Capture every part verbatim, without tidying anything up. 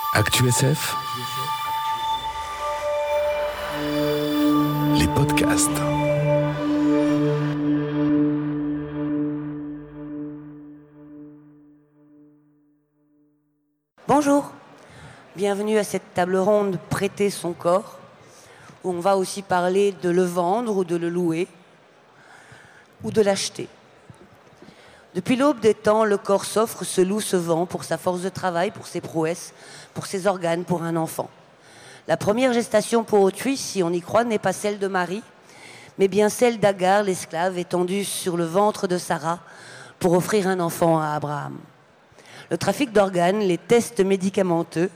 ActuSF, les podcasts. Bonjour, bienvenue à cette table ronde « Prêter son corps » où on va aussi parler de le vendre ou de le louer ou de l'acheter. Depuis l'aube des temps, le corps s'offre, se loue, se vend pour sa force de travail, pour ses prouesses, pour ses organes, pour un enfant. La première gestation pour autrui, si on y croit, n'est pas celle de Marie, mais bien celle d'Agar, l'esclave, étendue sur le ventre de Sarah pour offrir un enfant à Abraham. Le trafic d'organes, les tests médicamenteux...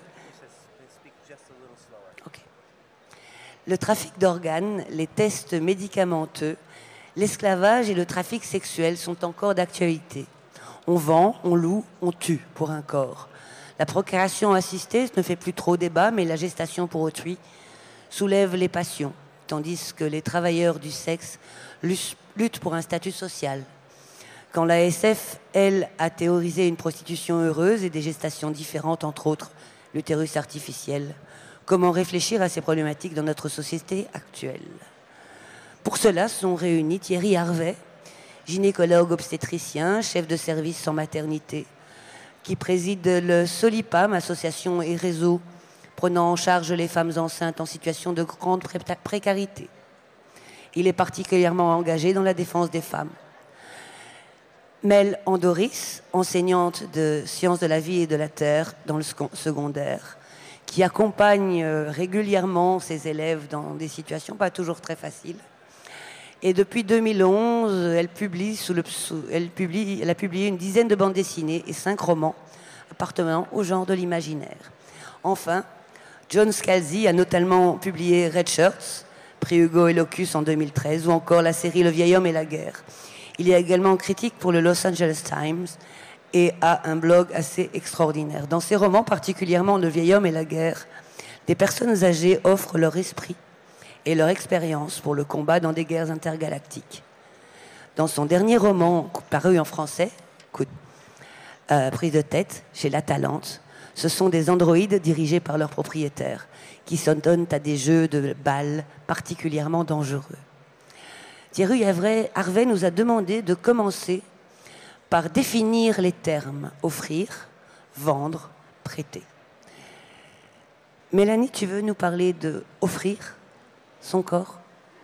Okay. Le trafic d'organes, les tests médicamenteux, l'esclavage et le trafic sexuel sont encore d'actualité. On vend, on loue, on tue pour un corps. La procréation assistée ne fait plus trop débat, mais la gestation pour autrui soulève les passions, tandis que les travailleurs du sexe luttent pour un statut social. Quand la S F, elle, a théorisé une prostitution heureuse et des gestations différentes, entre autres l'utérus artificiel, comment réfléchir à ces problématiques dans notre société actuelle ? Pour cela sont réunis Thierry Harvet, gynécologue obstétricien, chef de service en maternité, qui préside le Solipam, association et réseau prenant en charge les femmes enceintes en situation de grande pré- précarité. Il est particulièrement engagé dans la défense des femmes. Mel Andoris, enseignante de sciences de la vie et de la terre dans le secondaire, qui accompagne régulièrement ses élèves dans des situations pas toujours très faciles. Et depuis deux mille onze, elle, publie sous le, sous, elle, publie, elle a publié une dizaine de bandes dessinées et cinq romans appartenant au genre de l'imaginaire. Enfin, John Scalzi a notamment publié Red Shirts, prix Hugo et Locus en deux mille treize, ou encore la série Le vieil homme et la guerre. Il est également critique pour le Los Angeles Times et a un blog assez extraordinaire. Dans ses romans, particulièrement Le vieil homme et la guerre, des personnes âgées offrent leur esprit et leur expérience pour le combat dans des guerres intergalactiques. Dans son dernier roman, paru en français, coup de, euh, prise de tête, chez La Talente, ce sont des androïdes dirigés par leurs propriétaires qui s'adonnent à des jeux de balles particulièrement dangereux. Thierry Harvet nous a demandé de commencer par définir les termes offrir, vendre, prêter. Mélanie, tu veux nous parler de offrir son corps?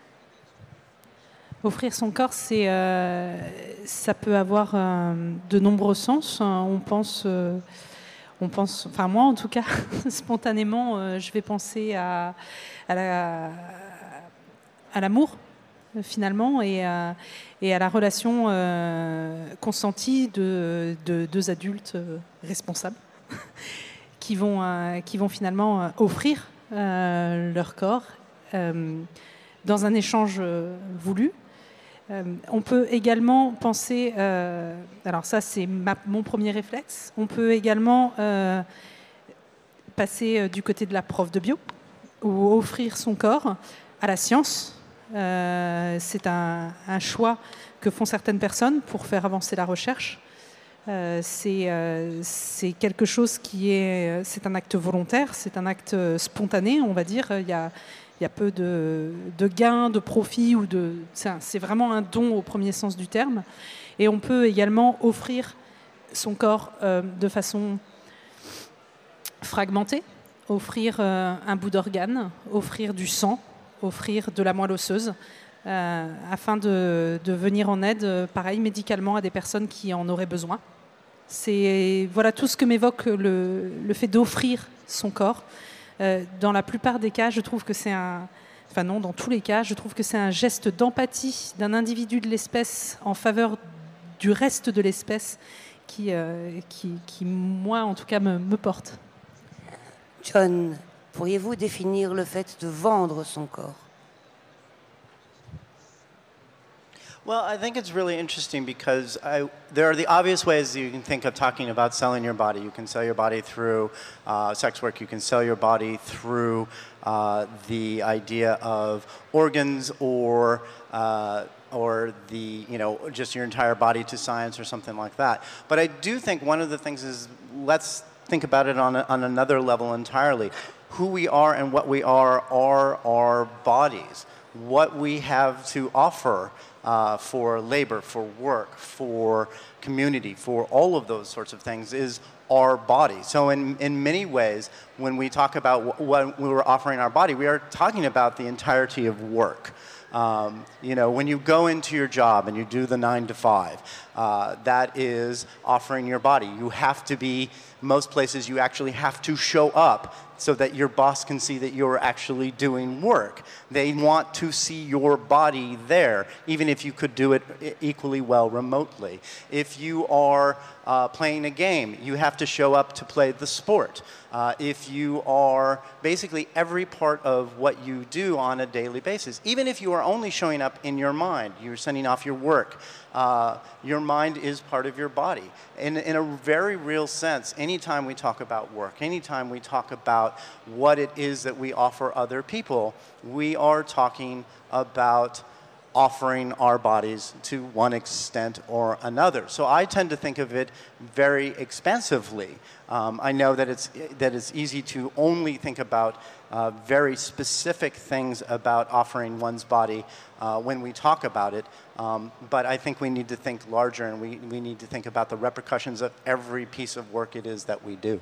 Offrir son corps, c'est, euh, ça peut avoir euh, de nombreux sens. On pense, euh, on pense, enfin moi en tout cas, spontanément, euh, je vais penser à, à, la, à l'amour finalement et à, et à la relation euh, consentie de, de deux adultes euh, responsables qui vont, euh, qui vont finalement euh, offrir euh, leur corps Euh, dans un échange euh, voulu. Euh, on peut également penser, euh, alors ça c'est ma, mon premier réflexe, on peut également euh, passer euh, du côté de la prof de bio, ou offrir son corps à la science. Euh, c'est un, un choix que font certaines personnes pour faire avancer la recherche. Euh, c'est, euh, c'est quelque chose qui est, c'est un acte volontaire, c'est un acte spontané, on va dire. Il y a Il y a peu de, de gains, de profits. Ou de, c'est, un, c'est vraiment un don au premier sens du terme. Et on peut également offrir son corps euh, de façon fragmentée, offrir euh, un bout d'organe, offrir du sang, offrir de la moelle osseuse, euh, afin de, de venir en aide, euh, pareil, médicalement à des personnes qui en auraient besoin. C'est voilà tout ce que m'évoque le, le fait d'offrir son corps. Euh, dans la plupart des cas, je trouve que c'est un... Enfin non, dans tous les cas, je trouve que c'est un geste d'empathie d'un individu de l'espèce en faveur du reste de l'espèce qui, euh, qui, qui moi, en tout cas, me, me porte. John, pourriez-vous définir le fait de vendre son corps ? Well, I think it's really interesting because I, there are the obvious ways that you can think of talking about selling your body. You can sell your body through uh, sex work. You can sell your body through uh, the idea of organs or uh, or the, you know, just your entire body to science or something like that. But I do think one of the things is let's think about it on, a, on another level entirely. Who we are and what we are are our bodies. What we have to offer uh, for labor, for work, for community, for all of those sorts of things is our body. So in, in many ways, when we talk about what we're offering our body, we are talking about the entirety of work. Um, you know, when you go into your job and you do the nine to five, uh, that is offering your body. You have to be, most places you actually have to show up so that your boss can see that you're actually doing work. They want to see your body there, even if you could do it equally well remotely. If you are uh, playing a game, you have to show up to play the sport. Uh, if you are basically every part of what you do on a daily basis, even if you are only showing up in your mind, you're sending off your work, uh, your mind is part of your body. In, in a very real sense, anytime we talk about work, anytime we talk about what it is that we offer other people, we are talking about offering our bodies to one extent or another. So I tend to think of it very expansively. Um, I know that it's, that it's easy to only think about uh, very specific things about offering one's body uh, when we talk about it, um, but I think we need to think larger, and we, we need to think about the repercussions of every piece of work it is that we do.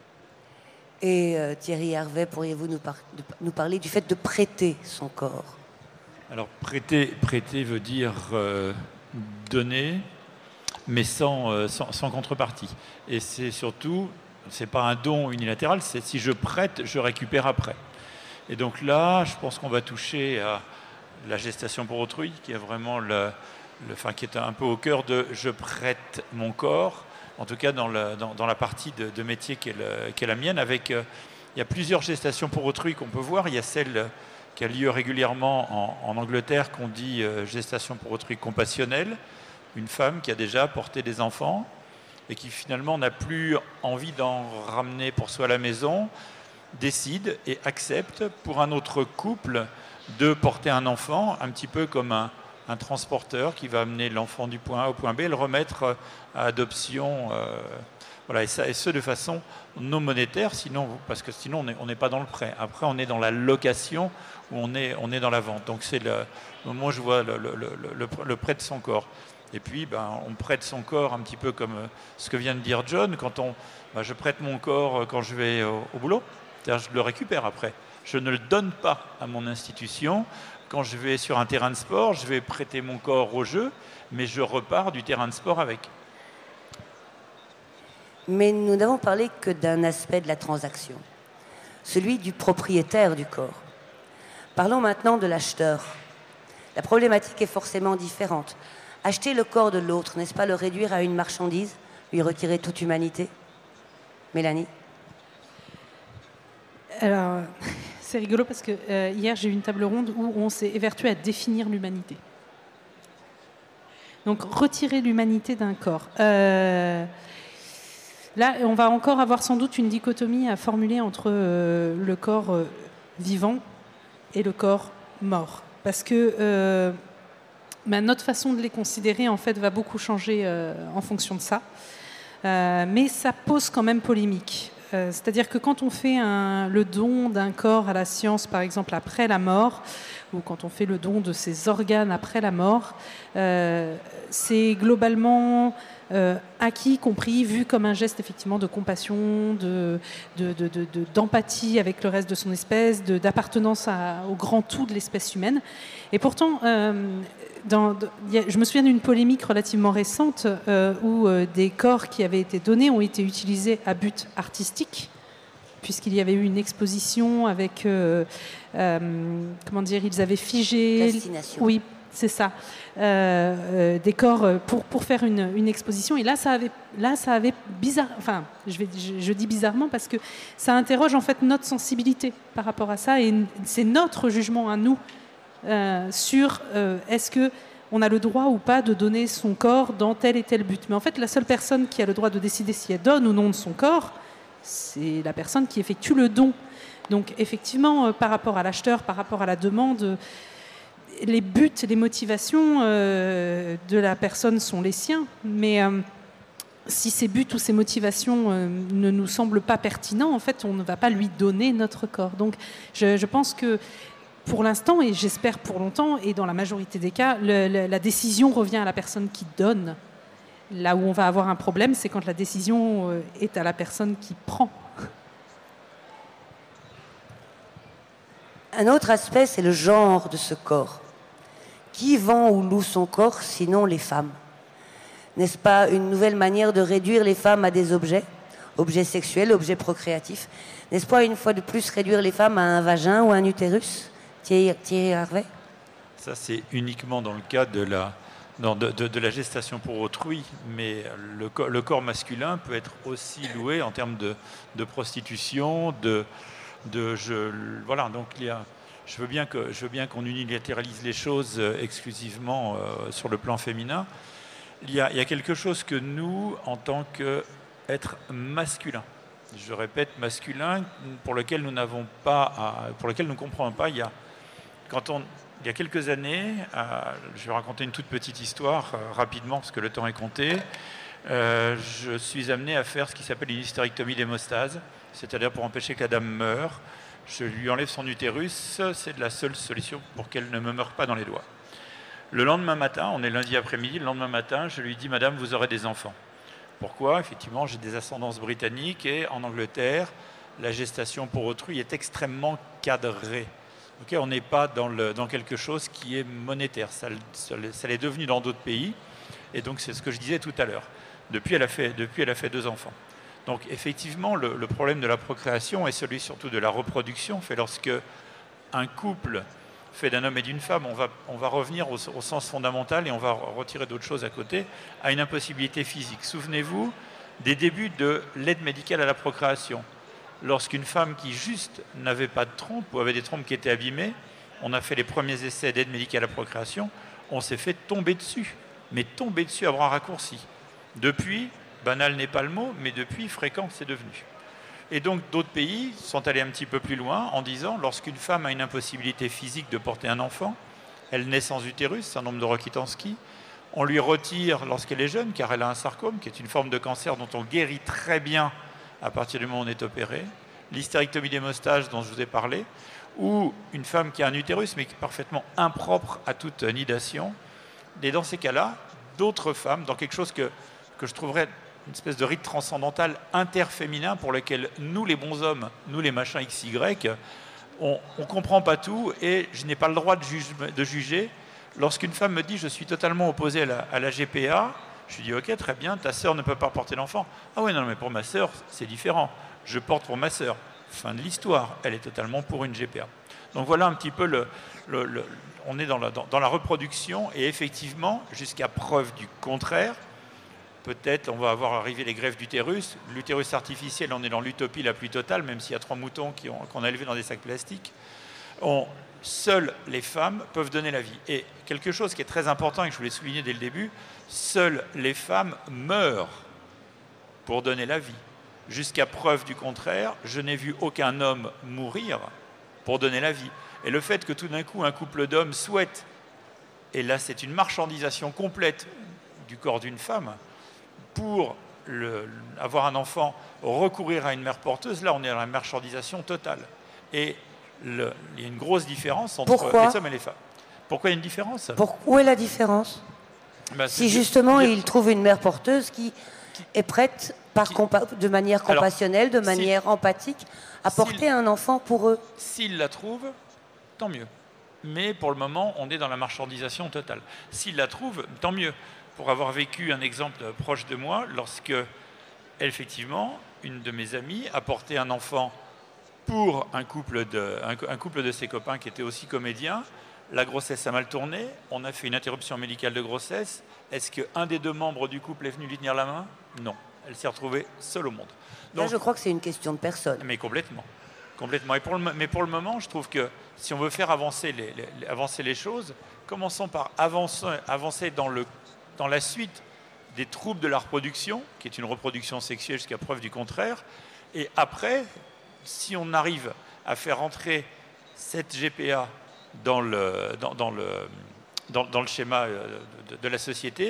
Et euh, Thierry Hervé, pourriez-vous nous, par de, nous parler du fait de prêter son corps? Alors, prêter, prêter veut dire euh, donner, mais sans, euh, sans, sans contrepartie. Et c'est surtout, c'est pas un don unilatéral, c'est si je prête, je récupère après. Et donc là, je pense qu'on va toucher à la gestation pour autrui, qui est vraiment le, le, enfin, qui est un peu au cœur de je prête mon corps, en tout cas dans, le, dans, dans la partie de, de métier qui est, le, qui est la mienne. Avec, euh, il y a plusieurs gestations pour autrui qu'on peut voir. Il y a celle qui a lieu régulièrement en, en Angleterre, qu'on dit euh, gestation pour autrui compassionnelle, une femme qui a déjà porté des enfants et qui finalement n'a plus envie d'en ramener pour soi à la maison, décide et accepte pour un autre couple de porter un enfant, un petit peu comme un, un transporteur qui va amener l'enfant du point A au point B et le remettre à adoption. Euh, voilà, et, ça, et ce de façon non monétaire, sinon, parce que sinon on n'est pas dans le prêt. Après, on est dans la location où on est, on est dans la vente. Donc c'est le moment où je vois le, le, le, le, le prêt de son corps. Et puis, ben, on prête son corps un petit peu comme ce que vient de dire John. Quand on, ben, je prête mon corps quand je vais au, au boulot, c'est-à-dire je le récupère après. Je ne le donne pas à mon institution. Quand je vais sur un terrain de sport, je vais prêter mon corps au jeu, mais je repars du terrain de sport avec. Mais nous n'avons parlé que d'un aspect de la transaction, celui du propriétaire du corps. Parlons maintenant de l'acheteur. La problématique est forcément différente. Acheter le corps de l'autre, n'est-ce pas le réduire à une marchandise, lui retirer toute humanité? Mélanie? Alors, c'est rigolo parce que euh, hier j'ai eu une table ronde où on s'est évertué à définir l'humanité. Donc retirer l'humanité d'un corps. Euh, là, on va encore avoir sans doute une dichotomie à formuler entre euh, le corps euh, vivant et le corps mort, parce que euh, bah, notre façon de les considérer en fait va beaucoup changer euh, en fonction de ça. Euh, mais ça pose quand même polémique. Euh, c'est-à-dire que quand on fait un, le don d'un corps à la science, par exemple, après la mort, ou quand on fait le don de ses organes après la mort, euh, c'est globalement euh, acquis, compris, vu comme un geste effectivement de compassion, de, de, de, de, de, d'empathie avec le reste de son espèce, de, d'appartenance à, au grand tout de l'espèce humaine. Et pourtant, euh, Dans, y a, je me souviens d'une polémique relativement récente euh, où euh, des corps qui avaient été donnés ont été utilisés à but artistique, puisqu'il y avait eu une exposition avec, euh, euh, comment dire, ils avaient figé... Plastination. Oui, c'est ça. Euh, euh, des corps pour, pour faire une, une exposition. Et là, ça avait, là, ça avait bizarre... Enfin, je, vais, je, je dis bizarrement parce que ça interroge en fait notre sensibilité par rapport à ça, et c'est notre jugement à nous Euh, sur euh, est-ce qu'on a le droit ou pas de donner son corps dans tel et tel but. Mais en fait, la seule personne qui a le droit de décider si elle donne ou non de son corps, c'est la personne qui effectue le don. Donc effectivement, euh, par rapport à l'acheteur, par rapport à la demande, euh, les buts, les motivations euh, de la personne sont les siens. Mais euh, si ses buts ou ses motivations euh, ne nous semblent pas pertinents, en fait, on ne va pas lui donner notre corps. Donc, je, je pense que pour l'instant, et j'espère pour longtemps, et dans la majorité des cas, le, le, la décision revient à la personne qui donne. Là où on va avoir un problème, c'est quand la décision euh, est à la personne qui prend. Un autre aspect, c'est le genre de ce corps. Qui vend ou loue son corps, sinon les femmes? N'est-ce pas une nouvelle manière de réduire les femmes à des objets, objets sexuels, objets procréatifs? N'est-ce pas une fois de plus réduire les femmes à un vagin ou un utérus? Thierry, Thierry Harvey? Ça, c'est uniquement dans le cas de la, non, de, de, de la gestation pour autrui, mais le, le corps masculin peut être aussi loué en termes de, de prostitution, de... de je, voilà, donc il y a... Je veux bien que, je veux bien qu'on unilatéralise les choses exclusivement euh, sur le plan féminin. Il y, a, il y a quelque chose que nous, en tant qu'être masculin, je répète masculin, pour lequel nous n'avons pas, à, pour lequel nous ne comprenons pas. Il y a, quand on, il y a quelques années, euh, je vais raconter une toute petite histoire euh, rapidement parce que le temps est compté. Euh, je suis amené à faire ce qui s'appelle une hystérectomie d'hémostase, c'est-à-dire pour empêcher que la dame meure. Je lui enlève son utérus, c'est la seule solution pour qu'elle ne me meure pas dans les doigts. Le lendemain matin, on est lundi après-midi, le lendemain matin, je lui dis « Madame, vous aurez des enfants ». Pourquoi? Effectivement, j'ai des ascendances britanniques et en Angleterre, la gestation pour autrui est extrêmement cadrée. Okay, on n'est pas dans, le, dans quelque chose qui est monétaire. Ça, ça, ça l'est devenu dans d'autres pays. Et donc, c'est ce que je disais tout à l'heure. Depuis, elle a fait, depuis, elle a fait deux enfants. Donc, effectivement, le, le problème de la procréation et celui surtout de la reproduction fait lorsque un couple fait d'un homme et d'une femme, on va, on va revenir au, au sens fondamental et on va retirer d'autres choses à côté, à une impossibilité physique. Souvenez-vous des débuts de l'aide médicale à la procréation. Lorsqu'une femme qui juste n'avait pas de trompe ou avait des trompes qui étaient abîmées, on a fait les premiers essais d'aide médicale à la procréation, on s'est fait tomber dessus, mais tomber dessus à bras raccourcis. Depuis, banal n'est pas le mot, mais depuis, fréquent c'est devenu. Et donc d'autres pays sont allés un petit peu plus loin en disant, lorsqu'une femme a une impossibilité physique de porter un enfant, elle naît sans utérus, syndrome de Rokitansky, on lui retire lorsqu'elle est jeune, car elle a un sarcome, qui est une forme de cancer dont on guérit très bien à partir du moment où on est opéré, l'hystérectomie d'hémostase dont je vous ai parlé, ou une femme qui a un utérus mais qui est parfaitement impropre à toute nidation. Et dans ces cas-là, d'autres femmes, dans quelque chose que, que je trouverais une espèce de rite transcendantal interféminin pour lequel nous, les bons hommes, nous, les machins X Y, on ne comprend pas tout et je n'ai pas le droit de, juge, de juger. Lorsqu'une femme me dit « je suis totalement opposé à la, à la G P A », je lui dis « ok, très bien, ta sœur ne peut pas porter l'enfant ». « Ah oui, non, mais pour ma sœur, c'est différent. Je porte pour ma sœur. » Fin de l'histoire, elle est totalement pour une G P A. Donc voilà un petit peu, le, le, le, on est dans la, dans, dans la reproduction et effectivement, jusqu'à preuve du contraire, peut-être on va avoir arrivé les greffes d'utérus. L'utérus artificiel, on est dans l'utopie la plus totale, même s'il y a trois moutons qui ont, qu'on a élevés dans des sacs plastiques. On, seules les femmes peuvent donner la vie. Et quelque chose qui est très important et que je voulais souligner dès le début, seules les femmes meurent pour donner la vie. Jusqu'à preuve du contraire, je n'ai vu aucun homme mourir pour donner la vie. Et le fait que tout d'un coup un couple d'hommes souhaite, et là c'est une marchandisation complète du corps d'une femme, pour le, avoir un enfant, recourir à une mère porteuse, là on est dans la marchandisation totale. Et le, il y a une grosse différence entre Pourquoi les hommes et les femmes. Pourquoi il y a une différence? Pour, Où est la différence? ben, Si justement il trouve une mère porteuse qui est prête par qui, de manière compassionnelle, alors, de manière si, empathique, à porter un enfant pour eux. S'il la trouve, tant mieux. Mais pour le moment, on est dans la marchandisation totale. S'il la trouve, tant mieux. Pour avoir vécu un exemple proche de moi, lorsque, effectivement, une de mes amies a porté un enfant pour un couple de, un, un couple de ses copains qui était aussi comédien, la grossesse a mal tourné, on a fait une interruption médicale de grossesse. Est-ce qu'un des deux membres du couple est venu lui tenir la main? Non. Elle s'est retrouvée seule au monde. Donc, là, je crois que c'est une question de personne. Mais complètement. complètement. Et pour le, mais pour le moment, je trouve que si on veut faire avancer les, les, avancer les choses, commençons par avancer, avancer dans, le, dans la suite des troubles de la reproduction, qui est une reproduction sexuelle jusqu'à preuve du contraire. Et après, si on arrive à faire entrer cette G P A dans le, dans, dans le, dans, dans le schéma de, de la société,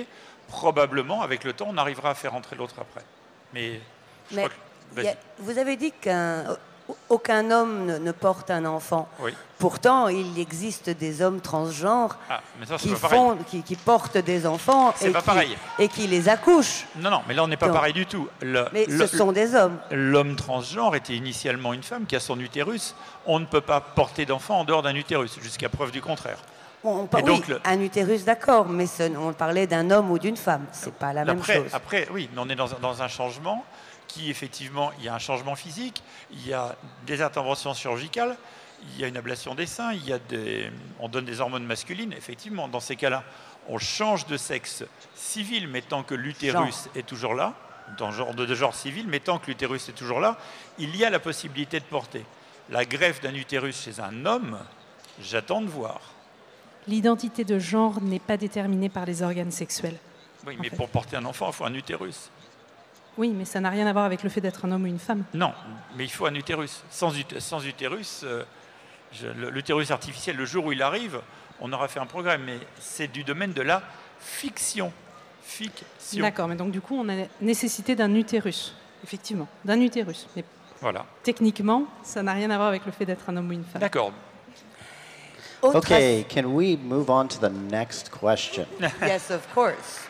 probablement, avec le temps, on arrivera à faire entrer l'autre après. Mais, je Mais crois que... il y a- vous avez dit qu'aucun homme ne, ne porte un enfant. Oui. Pourtant, il existe des hommes transgenres Ah, mais ça, c'est qui, pas pareil. font, qui, qui portent des enfants C'est et pas qui, pareil. et qui les accouchent. Non, non, mais là, on n'est pas Non. pareil du tout. Le- Mais le- ce sont des hommes. L'homme transgenre était initialement une femme qui a son utérus. On ne peut pas porter d'enfant en dehors d'un utérus, jusqu'à preuve du contraire. On, on- Et donc, oui, le- un utérus, d'accord, mais ce- on parlait d'un homme ou d'une femme. C'est pas la même Après, chose. après, oui, mais on est dans, un- dans un changement qui, effectivement, il y a un changement physique, il y a des interventions chirurgicales, il y a une ablation des seins, il y a des, on donne des hormones masculines. Effectivement, dans ces cas-là, on change de sexe civil, mais tant que l'utérus est toujours là, dans genre de, de genre civil, mais tant que l'utérus est toujours là, il y a la possibilité de porter. La greffe d'un utérus chez un homme, j'attends de voir. L'identité de genre n'est pas déterminée par les organes sexuels. Oui, En mais fait. pour porter un enfant, il faut un utérus. Oui, mais ça n'a rien à voir avec le fait d'être un homme ou une femme. Non, mais il faut un utérus. Sans, ut- sans utérus, euh, je- le- l'utérus artificiel, le jour où il arrive, on aura fait un progrès, mais c'est du domaine de la fiction. Fiction. D'accord, mais donc du coup, on a nécessité d'un utérus, effectivement, d'un utérus. Mais Voilà. techniquement, ça n'a rien à voir avec le fait d'être un homme ou une femme. D'accord. Autre Okay, can we move on to the next question? Yes, of course.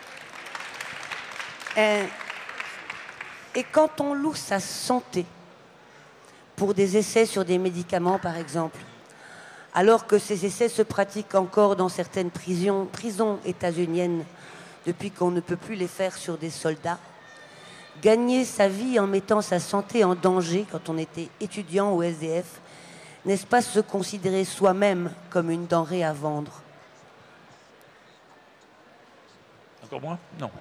Et, et quand on loue sa santé pour des essais sur des médicaments, par exemple, alors que ces essais se pratiquent encore dans certaines prisons, prisons états-uniennes depuis qu'on ne peut plus les faire sur des soldats, gagner sa vie en mettant sa santé en danger quand on était étudiant ou S D F, n'est-ce pas se considérer soi-même comme une denrée à vendre? Encore moins? Non.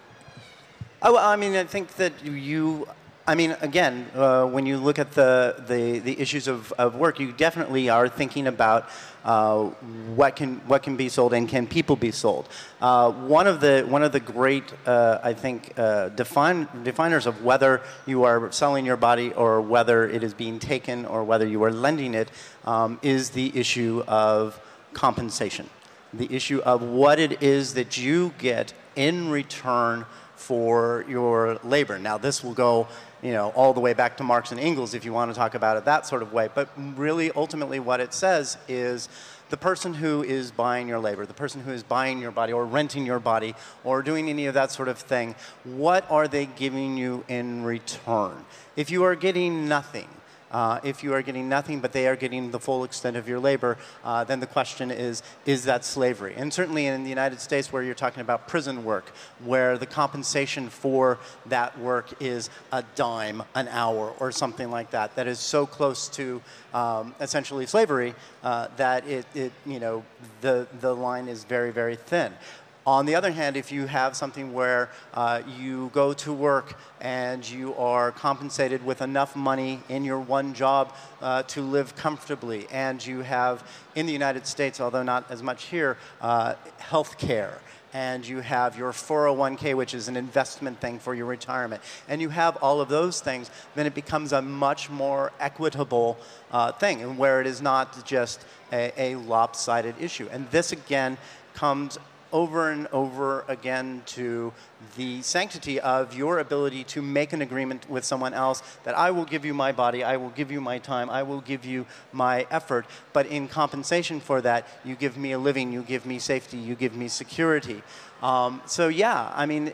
Oh, well, I mean, I think that you, I mean, again, uh, when you look at the, the, the issues of, of work, you definitely are thinking about uh, what, can, what can be sold and can people be sold. Uh, one, of the, one of the great, uh, I think, uh, define, definers of whether you are selling your body or whether it is being taken or whether you are lending it um, is the issue of compensation. The issue of what it is that you get in return for your labor. Now, this will go, you know, all the way back to Marx and Engels if you want to talk about it that sort of way. But really, ultimately, what it says is the person who is buying your labor, the person who is buying your body or renting your body or doing any of that sort of thing, what are they giving you in return? If you are getting nothing, Uh, if you are getting nothing but they are getting the full extent of your labor, uh, then the question is, is that slavery? And certainly in the United States where you're talking about prison work, where the compensation for that work is a dime an hour or something like that, that is so close to um, essentially slavery uh, that it, it, you know, the, the line is very, very thin. On the other hand, if you have something where uh, you go to work and you are compensated with enough money in your one job uh, to live comfortably, and you have, in the United States, although not as much here, uh, health care, and you have your four oh one K, which is an investment thing for your retirement, and you have all of those things, then it becomes a much more equitable uh, thing, and where it is not just a, a lopsided issue. And this, again, comes over and over again to the sanctity of your ability to make an agreement with someone else that I will give you my body, I will give you my time, I will give you my effort, but in compensation for that, you give me a living, you give me safety, you give me security. Um, so yeah, I mean,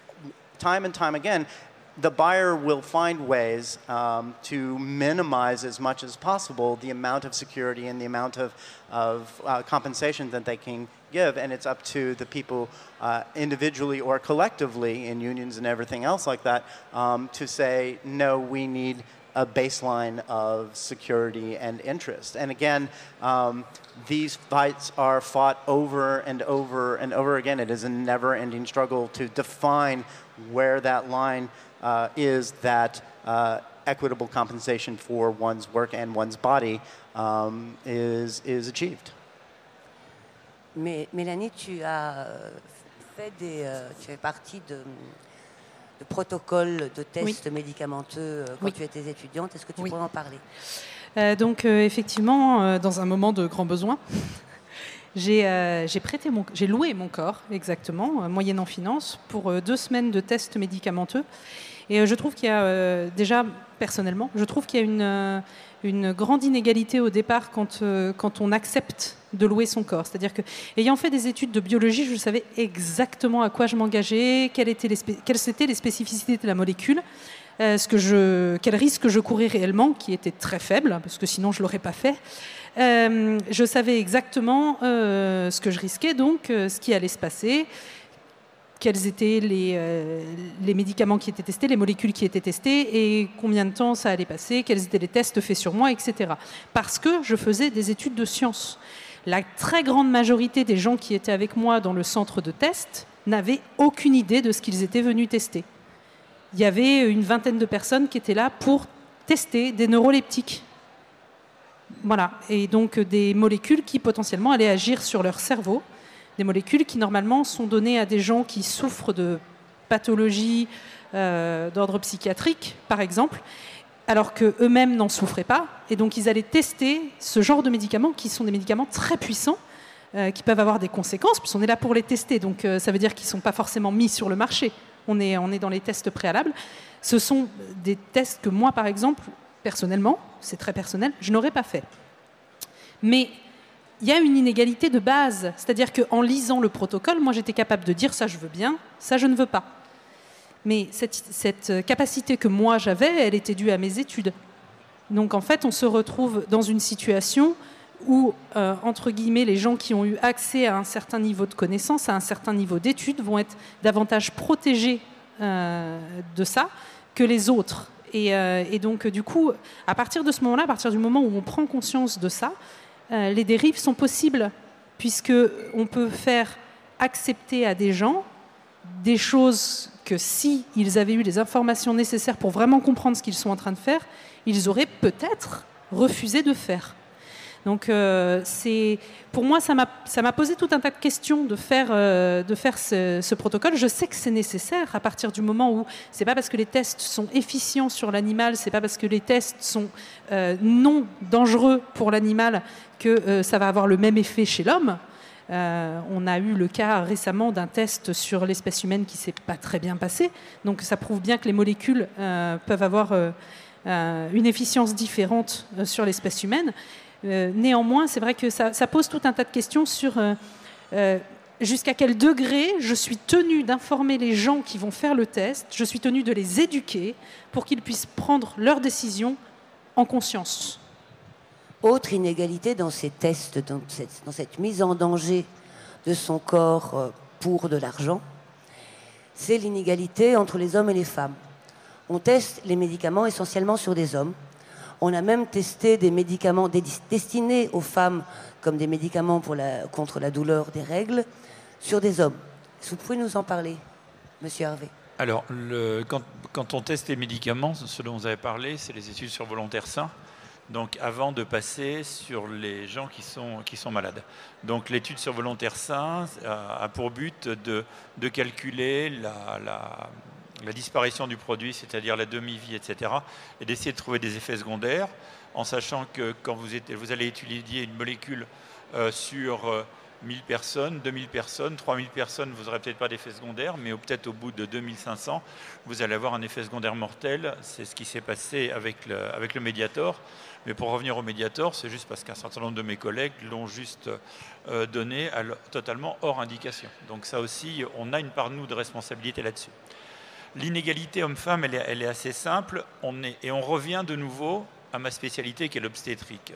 time and time again, the buyer will find ways um, to minimize as much as possible the amount of security and the amount of, of uh, compensation that they can give, and it's up to the people uh, individually or collectively in unions and everything else like that um, to say, no, we need a baseline of security and interest. And again, um, these fights are fought over and over and over again. It is a never-ending struggle to define where that line uh, is that uh, equitable compensation for one's work and one's body um, is, is achieved. Mais Mélanie, tu as fait des, euh, tu fais partie de, de protocoles de tests Oui. médicamenteux euh, quand Oui. tu étais étudiante. Est-ce que tu Oui. pourrais en parler? Euh, donc euh, effectivement, euh, dans un moment de grand besoin, J'ai euh, j'ai prêté mon, j'ai loué mon corps, exactement, euh, moyennant finance, pour euh, deux semaines de tests médicamenteux. Et euh, je trouve qu'il y a, euh, déjà, personnellement, je trouve qu'il y a une, euh, une grande inégalité au départ quand, euh, quand on accepte de louer son corps. C'est-à-dire que, ayant fait des études de biologie, je savais exactement à quoi je m'engageais, quelles étaient les, spé- quelles étaient les spécificités de la molécule, euh, ce que je, quel risque je courais réellement, qui était très faible, parce que sinon je ne l'aurais pas fait. Euh, je savais exactement euh, ce que je risquais, donc euh, ce qui allait se passer, quels étaient les, euh, les médicaments qui étaient testés, les molécules qui étaient testées et combien de temps ça allait passer, quels étaient les tests faits sur moi, et cetera. Parce que je faisais des études de sciences. La très grande majorité des gens qui étaient avec moi dans le centre de test n'avaient aucune idée de ce qu'ils étaient venus tester. Il y avait une vingtaine de personnes qui étaient là pour tester des neuroleptiques. Voilà, et donc des molécules qui potentiellement allaient agir sur leur cerveau, des molécules qui normalement sont données à des gens qui souffrent de pathologies euh, d'ordre psychiatrique, par exemple, alors qu'eux-mêmes n'en souffraient pas, et donc ils allaient tester ce genre de médicaments qui sont des médicaments très puissants, euh, qui peuvent avoir des conséquences, puisqu'on est là pour les tester, donc euh, ça veut dire qu'ils ne sont pas forcément mis sur le marché, on est, on est dans les tests préalables. Ce sont des tests que moi, par exemple, personnellement, c'est très personnel, je n'aurais pas fait. Mais il y a une inégalité de base, c'est-à-dire qu'en lisant le protocole, moi j'étais capable de dire ça je veux bien, ça je ne veux pas. Mais cette, cette capacité que moi j'avais, elle était due à mes études. Donc en fait, on se retrouve dans une situation où, euh, entre guillemets, les gens qui ont eu accès à un certain niveau de connaissance, à un certain niveau d'études, vont être davantage protégés euh, de ça que les autres. Et, euh, et donc, du coup, à partir de ce moment-là, à partir du moment où on prend conscience de ça, euh, les dérives sont possibles, puisqu'on peut faire accepter à des gens des choses que, si ils avaient eu les informations nécessaires pour vraiment comprendre ce qu'ils sont en train de faire, ils auraient peut-être refusé de faire. Donc, euh, c'est, pour moi, ça m'a, ça m'a posé tout un tas de questions de faire, euh, de faire ce, ce protocole. Je sais que c'est nécessaire à partir du moment où c'est pas parce que les tests sont efficients sur l'animal, c'est pas parce que les tests sont euh, non dangereux pour l'animal que euh, ça va avoir le même effet chez l'homme. Euh, on a eu le cas récemment d'un test sur l'espèce humaine qui s'est pas très bien passé. Donc, ça prouve bien que les molécules euh, peuvent avoir euh, euh, une efficience différente euh, sur l'espèce humaine. Euh, néanmoins, c'est vrai que ça, ça pose tout un tas de questions sur euh, euh, jusqu'à quel degré je suis tenue d'informer les gens qui vont faire le test, je suis tenue de les éduquer pour qu'ils puissent prendre leurs décisions en conscience. Autre inégalité dans ces tests, dans cette, dans cette mise en danger de son corps pour de l'argent, c'est l'inégalité entre les hommes et les femmes. On teste les médicaments essentiellement sur des hommes. On a même testé des médicaments destinés aux femmes comme des médicaments pour la, contre la douleur des règles sur des hommes. Est-ce que vous pouvez nous en parler, Monsieur Hervé? Alors, le, quand, quand on teste les médicaments, ce dont vous avez parlé, c'est les études sur volontaires sains. Donc, avant de passer sur les gens qui sont, qui sont malades. Donc, l'étude sur volontaires sains a, a pour but de, de calculer la... la la disparition du produit, c'est-à-dire la demi-vie, et cetera, et d'essayer de trouver des effets secondaires, en sachant que quand vous, êtes, vous allez étudier une molécule euh, sur euh, mille personnes, deux mille personnes, trois mille personnes, vous n'aurez peut-être pas d'effet secondaire, mais peut-être au bout de deux mille cinq cents, vous allez avoir un effet secondaire mortel. C'est ce qui s'est passé avec le, avec le Mediator. Mais pour revenir au Mediator, c'est juste parce qu'un certain nombre de mes collègues l'ont juste euh, donné à, totalement hors indication. Donc ça aussi, on a une part, nous, de responsabilité là-dessus. L'inégalité homme-femme, elle est, elle est assez simple. On est, et on revient de nouveau à ma spécialité qui est l'obstétrique.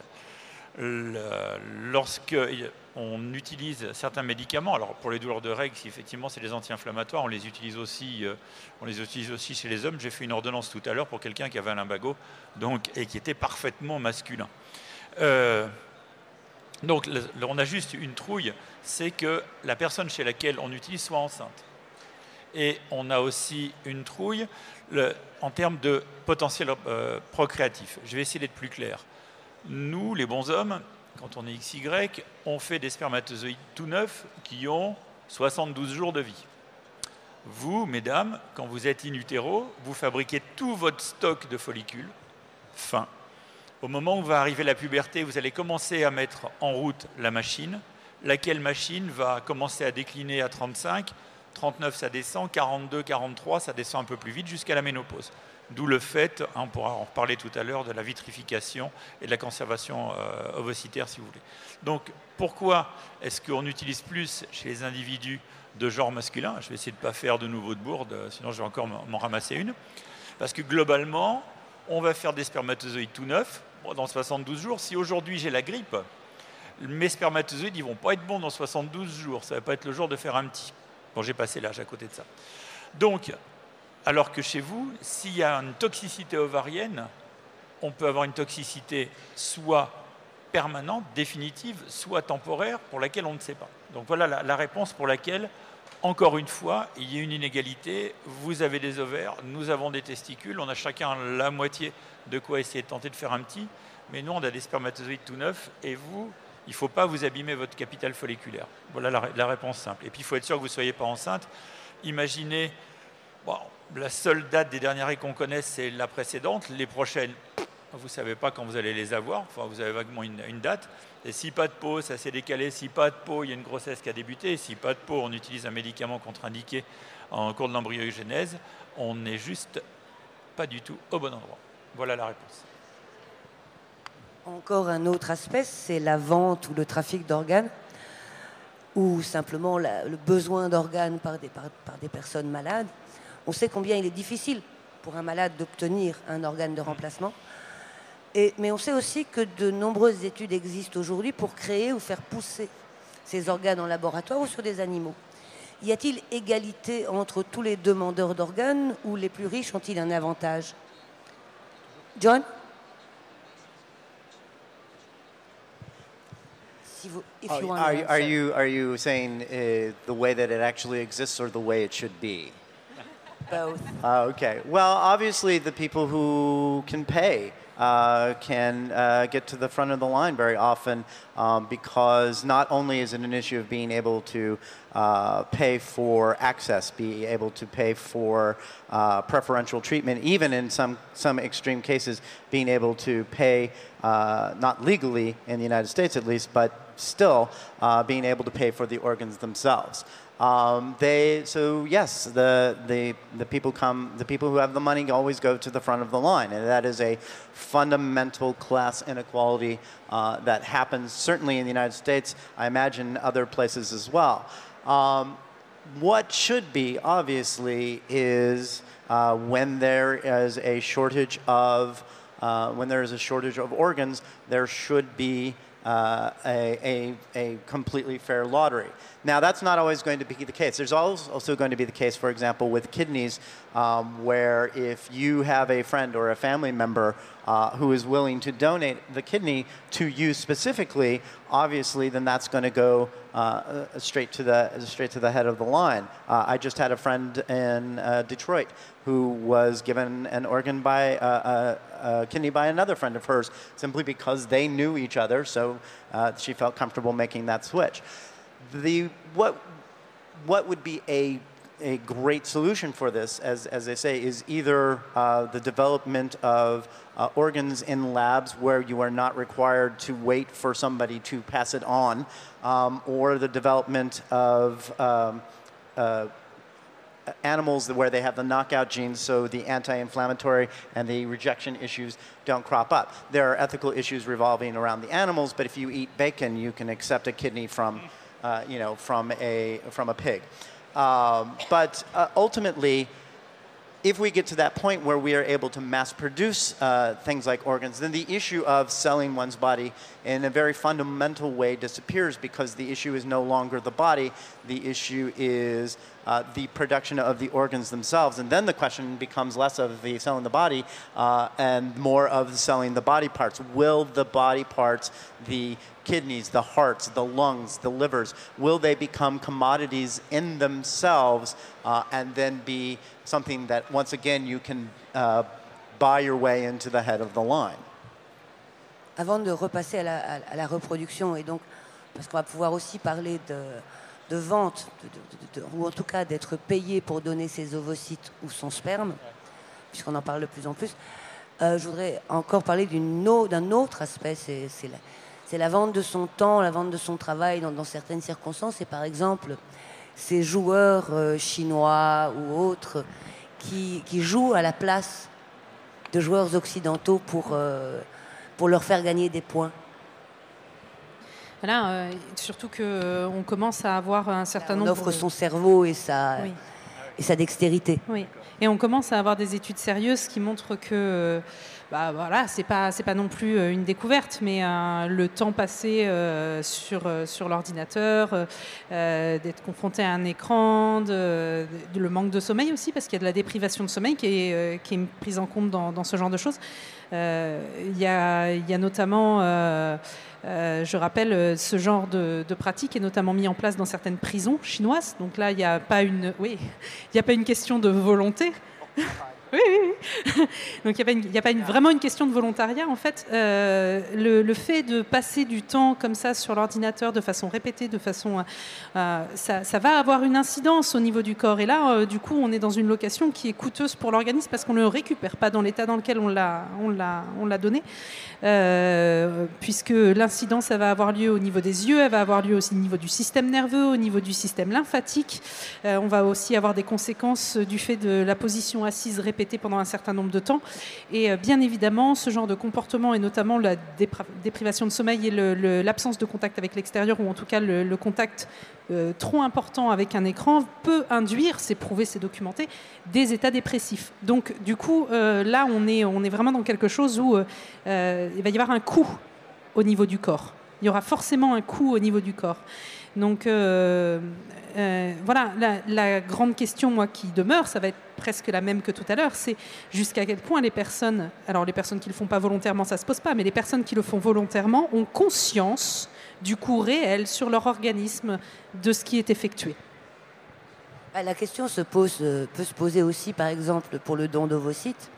Lorsqu'on utilise certains médicaments, alors pour les douleurs de règles, si effectivement c'est des anti-inflammatoires, on les utilise aussi, euh, on les utilise aussi chez les hommes. J'ai fait une ordonnance tout à l'heure pour quelqu'un qui avait un lumbago donc, et qui était parfaitement masculin. Euh, donc le, on a juste une trouille, c'est que la personne chez laquelle on utilise soit enceinte. Et on a aussi une trouille le, en termes de potentiel euh, procréatif. Je vais essayer d'être plus clair. Nous, les bons hommes, quand on est X Y, on fait des spermatozoïdes tout neufs qui ont soixante-douze jours de vie. Vous, mesdames, quand vous êtes in utero, vous fabriquez tout votre stock de follicules fin. Au moment où va arriver la puberté, vous allez commencer à mettre en route la machine, laquelle machine va commencer à décliner à trente-cinq, trente-neuf ça descend, quarante-deux, quarante-trois ça descend un peu plus vite jusqu'à la ménopause. D'où le fait, on pourra en reparler tout à l'heure, de la vitrification et de la conservation euh, ovocytaire si vous voulez. Donc pourquoi est-ce qu'on utilise plus chez les individus de genre masculin? Je vais essayer de ne pas faire de nouveau de bourde, sinon je vais encore m'en ramasser une. Parce que globalement, on va faire des spermatozoïdes tout neufs dans soixante-douze jours. Si aujourd'hui j'ai la grippe, mes spermatozoïdes ne vont pas être bons dans soixante-douze jours. Ça ne va pas être le jour de faire un petit. Bon, j'ai passé l'âge à côté de ça. Donc, alors que chez vous, s'il y a une toxicité ovarienne, on peut avoir une toxicité soit permanente, définitive, soit temporaire, pour laquelle on ne sait pas. Donc voilà la, la réponse pour laquelle, encore une fois, il y a une inégalité. Vous avez des ovaires, nous avons des testicules, on a chacun la moitié de quoi essayer de tenter de faire un petit, mais nous, on a des spermatozoïdes tout neufs, et vous, il ne faut pas vous abîmer votre capital folliculaire. Voilà la, la réponse simple. Et puis, il faut être sûr que vous ne soyez pas enceinte. Imaginez, bon, la seule date des dernières règles qu'on connaisse, c'est la précédente. Les prochaines, vous ne savez pas quand vous allez les avoir. Enfin, vous avez vaguement une, une date. Et si pas de peau, ça s'est décalé. Si pas de peau, il y a une grossesse qui a débuté. Et si pas de peau, on utilise un médicament contre-indiqué en cours de l'embryogenèse. On n'est juste pas du tout au bon endroit. Voilà la réponse. Encore un autre aspect, c'est la vente ou le trafic d'organes, ou simplement la, le besoin d'organes par des, par, par des personnes malades. On sait combien il est difficile pour un malade d'obtenir un organe de remplacement. Et, mais on sait aussi que de nombreuses études existent aujourd'hui pour créer ou faire pousser ces organes en laboratoire ou sur des animaux. Y a-t-il égalité entre tous les demandeurs d'organes ou les plus riches ont-ils un avantage? John? If you Oh, want are, to you- are answer. you are you saying uh, the way that it actually exists or the way it should be? Both. Uh, okay. Well, obviously, the people who can pay uh, can uh, get to the front of the line very often um, because not only is it an issue of being able to uh, pay for access, be able to pay for uh, preferential treatment, even in some, some extreme cases, being able to pay, uh, not legally in the United States at least, but still uh, being able to pay for the organs themselves. Um, they so yes, the, the the people come. The people who have the money always go to the front of the line, and that is a fundamental class inequality uh, that happens certainly in the United States. I imagine other places as well. Um, what should be obviously is uh, when there is a shortage of uh, when there is a shortage of organs, there should be Uh, a, a, a completely fair lottery. Now, that's not always going to be the case. There's also going to be the case, for example, with kidneys, um, where if you have a friend or a family member uh, who is willing to donate the kidney to you specifically, obviously, then that's going to go uh, straight to the straight to the head of the line. Uh, I just had a friend in uh, Detroit who was given an organ by uh, a, a kidney by another friend of hers, simply because they knew each other. So uh, she felt comfortable making that switch. The what what would be a a great solution for this, as as they say, is either uh, the development of uh, organs in labs where you are not required to wait for somebody to pass it on, um, or the development of um, uh, animals where they have the knockout genes, so the anti-inflammatory and the rejection issues don't crop up. There are ethical issues revolving around the animals, but if you eat bacon, you can accept a kidney from, uh, you know, from a from a pig. Um, but uh, ultimately, if we get to that point where we are able to mass produce uh, things like organs, then the issue of selling one's body in a very fundamental way disappears, because the issue is no longer the body. The issue is uh, the production of the organs themselves. And then the question becomes less of the selling the body uh, and more of selling the body parts. Will the body parts, the kidneys, the hearts, the lungs, the livers, will they become commodities in themselves uh, and then be something that, once again, you can uh, buy your way into the head of the line? Avant de repasser à la, à la reproduction, et donc, parce qu'on va pouvoir aussi parler de, de vente, de, de, de, ou en tout cas d'être payé pour donner ses ovocytes ou son sperme, puisqu'on en parle de plus en plus, euh, je voudrais encore parler d'une au- d'un autre aspect, c'est, c'est, la, C'est la vente de son temps, la vente de son travail dans, dans certaines circonstances. Et par exemple, ces joueurs euh, chinois ou autres qui, qui jouent à la place de joueurs occidentaux pour, euh, pour leur faire gagner des points. Là, euh, surtout qu'on euh, commence à avoir un certain on nombre... On offre son cerveau et sa, oui. et sa dextérité. Oui, et on commence à avoir des études sérieuses qui montrent que... Bah voilà, c'est pas c'est pas non plus une découverte, mais euh, le temps passé euh, sur euh, sur l'ordinateur, euh, d'être confronté à un écran, de, de, le manque de sommeil aussi, parce qu'il y a de la déprivation de sommeil qui est euh, qui est prise en compte dans, dans ce genre de choses. Euh, il y a il y a notamment euh, euh, je rappelle, ce genre de, de pratique est notamment mis en place dans certaines prisons chinoises. Donc là, il n'y a pas une oui, il y a pas une question de volonté. Oui, oui, oui. Donc il n'y a, a pas une, vraiment une question de volontariat en fait. Euh, le, le fait de passer du temps comme ça sur l'ordinateur de façon répétée, de façon, euh, ça, ça va avoir une incidence au niveau du corps. Et là, euh, du coup, on est dans une location qui est coûteuse pour l'organisme parce qu'on ne le récupère pas dans l'état dans lequel on l'a, on l'a, on l'a donné, euh, puisque l'incidence, ça va avoir lieu au niveau des yeux, elle va avoir lieu aussi au niveau du système nerveux, au niveau du système lymphatique. Euh, on va aussi avoir des conséquences du fait de la position assise répétée pendant un certain nombre de temps. Et euh, bien évidemment, ce genre de comportement, et notamment la dépra- déprivation de sommeil et le, le, l'absence de contact avec l'extérieur, ou en tout cas le, le contact euh, trop important avec un écran, peut induire, c'est prouvé, c'est documenté, des états dépressifs. Donc du coup, euh, là, on est, on est vraiment dans quelque chose où euh, il va y avoir un coût au niveau du corps. Il y aura forcément un coût au niveau du corps. Donc euh, euh, voilà, la, la grande question, moi, qui demeure, ça va être presque la même que tout à l'heure, c'est jusqu'à quel point les personnes, alors les personnes qui ne le font pas volontairement, ça ne se pose pas, mais les personnes qui le font volontairement ont conscience du coût réel sur leur organisme de ce qui est effectué. La question se pose, peut se poser aussi, par exemple, pour le don d'ovocytes.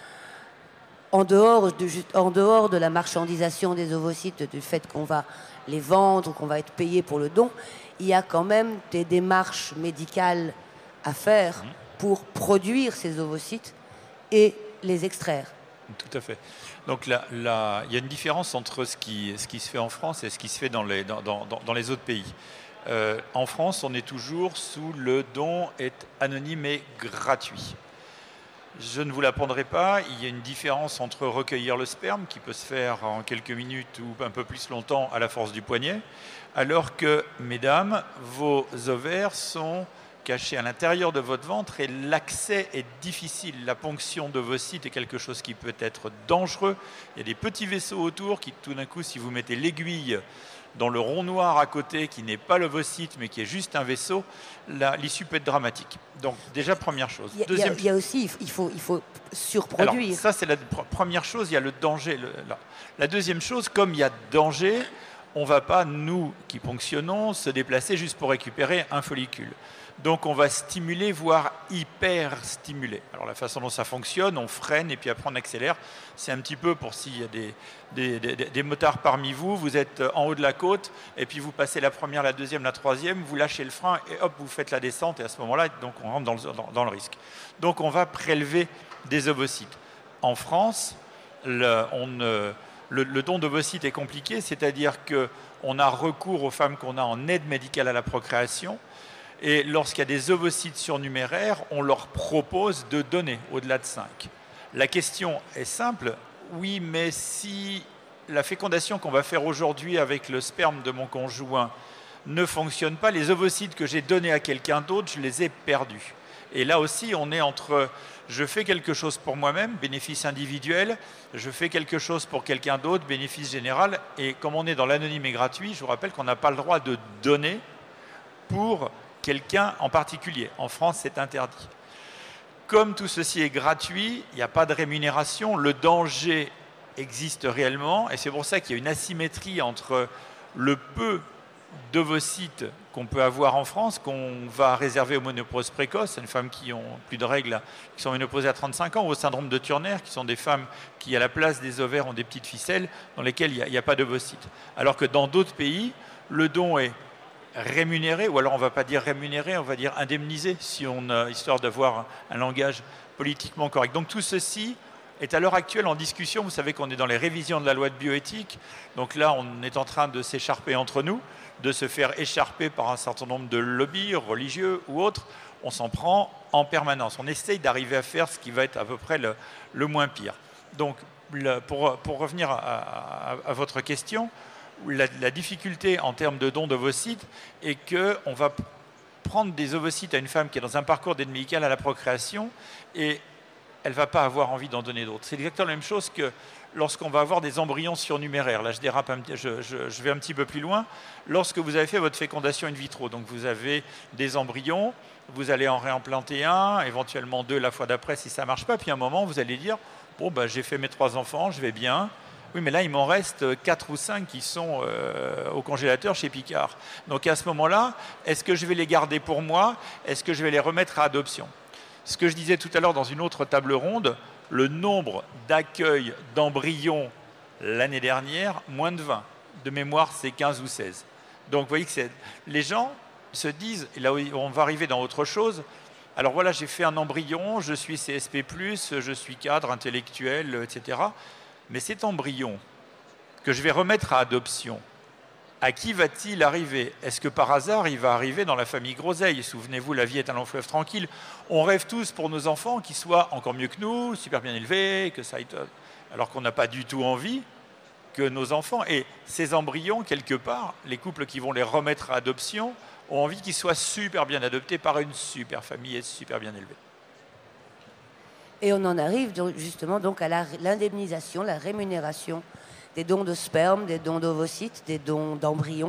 En dehors, de, en dehors de la marchandisation des ovocytes, du fait qu'on va les vendre, qu'on va être payé pour le don, il y a quand même des démarches médicales à faire pour produire ces ovocytes et les extraire. Tout à fait. Donc là, là, il y a une différence entre ce qui, ce qui se fait en France et ce qui se fait dans les, dans, dans, dans les autres pays. Euh, en France, on est toujours sous le don est anonyme et gratuit. Je ne vous l'apprendrai pas, il y a une différence entre recueillir le sperme, qui peut se faire en quelques minutes ou un peu plus longtemps à la force du poignet, alors que, mesdames, vos ovaires sont cachés à l'intérieur de votre ventre et l'accès est difficile. La ponction d'ovocytes est quelque chose qui peut être dangereux. Il y a des petits vaisseaux autour qui, tout d'un coup, si vous mettez l'aiguille dans le rond noir à côté, qui n'est pas l'ovocyte, mais qui est juste un vaisseau, là, l'issue peut être dramatique. Donc, déjà, première chose. Il y a, Deuxième... il y a aussi, il faut, il faut surproduire. Alors, ça, c'est la pr- première chose, il y a le danger. Le, la, la deuxième chose, comme il y a danger, on ne va pas, nous qui ponctionnons, se déplacer juste pour récupérer un follicule. Donc, on va stimuler, voire hyper-stimuler. Alors, la façon dont ça fonctionne, on freine et puis après, on accélère. C'est un petit peu pour s'il y a des, des, des, des motards parmi vous, vous êtes en haut de la côte et puis vous passez la première, la deuxième, la troisième, vous lâchez le frein et hop, vous faites la descente et à ce moment-là, donc on rentre dans le, dans, dans le risque. Donc, on va prélever des ovocytes. En France, le, on, le, le don d'ovocytes est compliqué, c'est-à-dire qu'on a recours aux femmes qu'on a en aide médicale à la procréation. Et lorsqu'il y a des ovocytes surnuméraires, on leur propose de donner au-delà de cinq. La question est simple, oui, mais si la fécondation qu'on va faire aujourd'hui avec le sperme de mon conjoint ne fonctionne pas, les ovocytes que j'ai donnés à quelqu'un d'autre, je les ai perdus. Et là aussi, on est entre je fais quelque chose pour moi-même, bénéfice individuel, je fais quelque chose pour quelqu'un d'autre, bénéfice général. Et comme on est dans l'anonyme et gratuit, je vous rappelle qu'on n'a pas le droit de donner pour quelqu'un en particulier. En France, c'est interdit. Comme tout ceci est gratuit, il n'y a pas de rémunération, le danger existe réellement, et c'est pour ça qu'il y a une asymétrie entre le peu d'ovocytes qu'on peut avoir en France, qu'on va réserver aux ménopauses précoces, les femmes qui ont plus de règles, qui sont ménopausées à trente-cinq ans, ou au syndrome de Turner, qui sont des femmes qui, à la place des ovaires, ont des petites ficelles dans lesquelles il n'y a, a pas d'ovocytes. Alors que dans d'autres pays, le don est rémunéré, ou alors on ne va pas dire rémunéré, on va dire indemnisé, si on a, histoire d'avoir un langage politiquement correct. Donc tout ceci est à l'heure actuelle en discussion. Vous savez qu'on est dans les révisions de la loi de bioéthique. Donc là, on est en train de s'écharper entre nous, de se faire écharper par un certain nombre de lobbies religieux ou autres. On s'en prend en permanence. On essaye d'arriver à faire ce qui va être à peu près le, le moins pire. Donc, le, pour, pour revenir à, à, à votre question, la, la difficulté en termes de dons d'ovocytes est qu'on va prendre des ovocytes à une femme qui est dans un parcours d'aide médicale à la procréation et elle ne va pas avoir envie d'en donner d'autres. C'est exactement la même chose que lorsqu'on va avoir des embryons surnuméraires. Là, je dérape, un, je, je, je vais un petit peu plus loin. Lorsque vous avez fait votre fécondation in vitro, donc vous avez des embryons, vous allez en réimplanter un, éventuellement deux la fois d'après si ça ne marche pas, puis à un moment, vous allez dire, bon, ben, j'ai fait mes trois enfants, je vais bien. Oui, mais là, il m'en reste quatre ou cinq qui sont euh, au congélateur chez Picard. Donc à ce moment-là, est-ce que je vais les garder pour moi? Est-ce que je vais les remettre à adoption? Ce que je disais tout à l'heure dans une autre table ronde, le nombre d'accueils d'embryons l'année dernière, moins de vingt. De mémoire, c'est quinze ou seize. Donc vous voyez que c'est... les gens se disent, et là on va arriver dans autre chose, alors voilà, j'ai fait un embryon, je suis C S P plus, je suis cadre intellectuel, et cetera. Mais cet embryon que je vais remettre à adoption, à qui va-t-il arriver? Est-ce que par hasard, il va arriver dans la famille Groseille? Souvenez-vous, la vie est un long fleuve tranquille. On rêve tous pour nos enfants qu'ils soient encore mieux que nous, super bien élevés, que ça aille... alors qu'on n'a pas du tout envie que nos enfants... Et ces embryons, quelque part, les couples qui vont les remettre à adoption ont envie qu'ils soient super bien adoptés par une super famille et super bien élevés. Et on en arrive donc, justement donc à la- l'indemnisation, la rémunération des dons de sperme, des dons d'ovocytes, des dons d'embryons,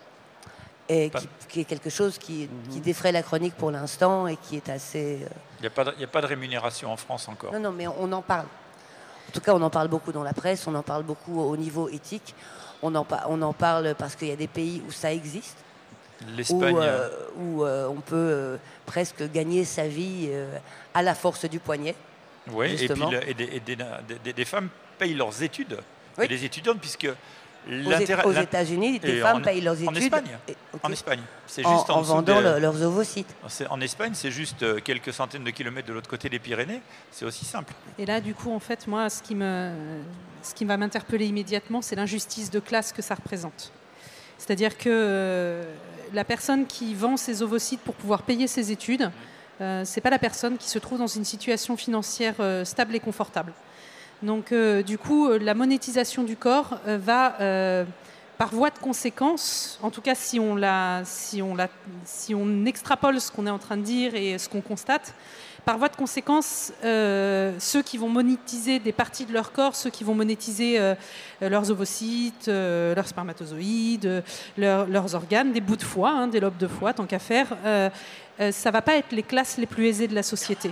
et qui, qui est quelque chose qui, qui défraie la chronique pour l'instant et qui est assez... euh, Il n'y a, pas de- il y a pas de rémunération en France encore. Non, non, mais on en parle. En tout cas, on en parle beaucoup dans la presse, on en parle beaucoup au niveau éthique, on en, pa- on en parle parce qu'il y a des pays où ça existe, où, L'Espagne... euh, où, euh, on peut euh, presque gagner sa vie euh, à la force du poignet. Oui, et puis justement. le- et des, et des- des- des femmes payent leurs études. Oui. Et les étudiantes, puisque Aux, l'intérêt... Éta- aux l'in- États-Unis, des et femmes en- payent leurs études En Espagne, et- ok, en Espagne. C'est en, juste en, en dessous vendant de- le- leurs ovocytes. c'est- En Espagne, c'est juste euh, quelques centaines de kilomètres de l'autre côté des Pyrénées. C'est aussi simple. Et là, du coup, en fait, moi, ce qui, me, ce qui va m'interpeller immédiatement, c'est l'injustice de classe que ça représente. C'est-à-dire que euh, la personne qui vend ses ovocytes pour pouvoir payer ses études, euh, c'est pas la personne qui se trouve dans une situation financière euh, stable et confortable. Donc, euh, du coup, euh, la monétisation du corps euh, va, euh, par voie de conséquence, en tout cas si on, la, si, on la, si on extrapole ce qu'on est en train de dire et ce qu'on constate, par voie de conséquence, euh, ceux qui vont monétiser des parties de leur corps, ceux qui vont monétiser euh, leurs ovocytes, euh, leurs spermatozoïdes, euh, leurs, leurs organes, des bouts de foie, hein, des lobes de foie, tant qu'à faire, euh, euh, ça ne va pas être les classes les plus aisées de la société.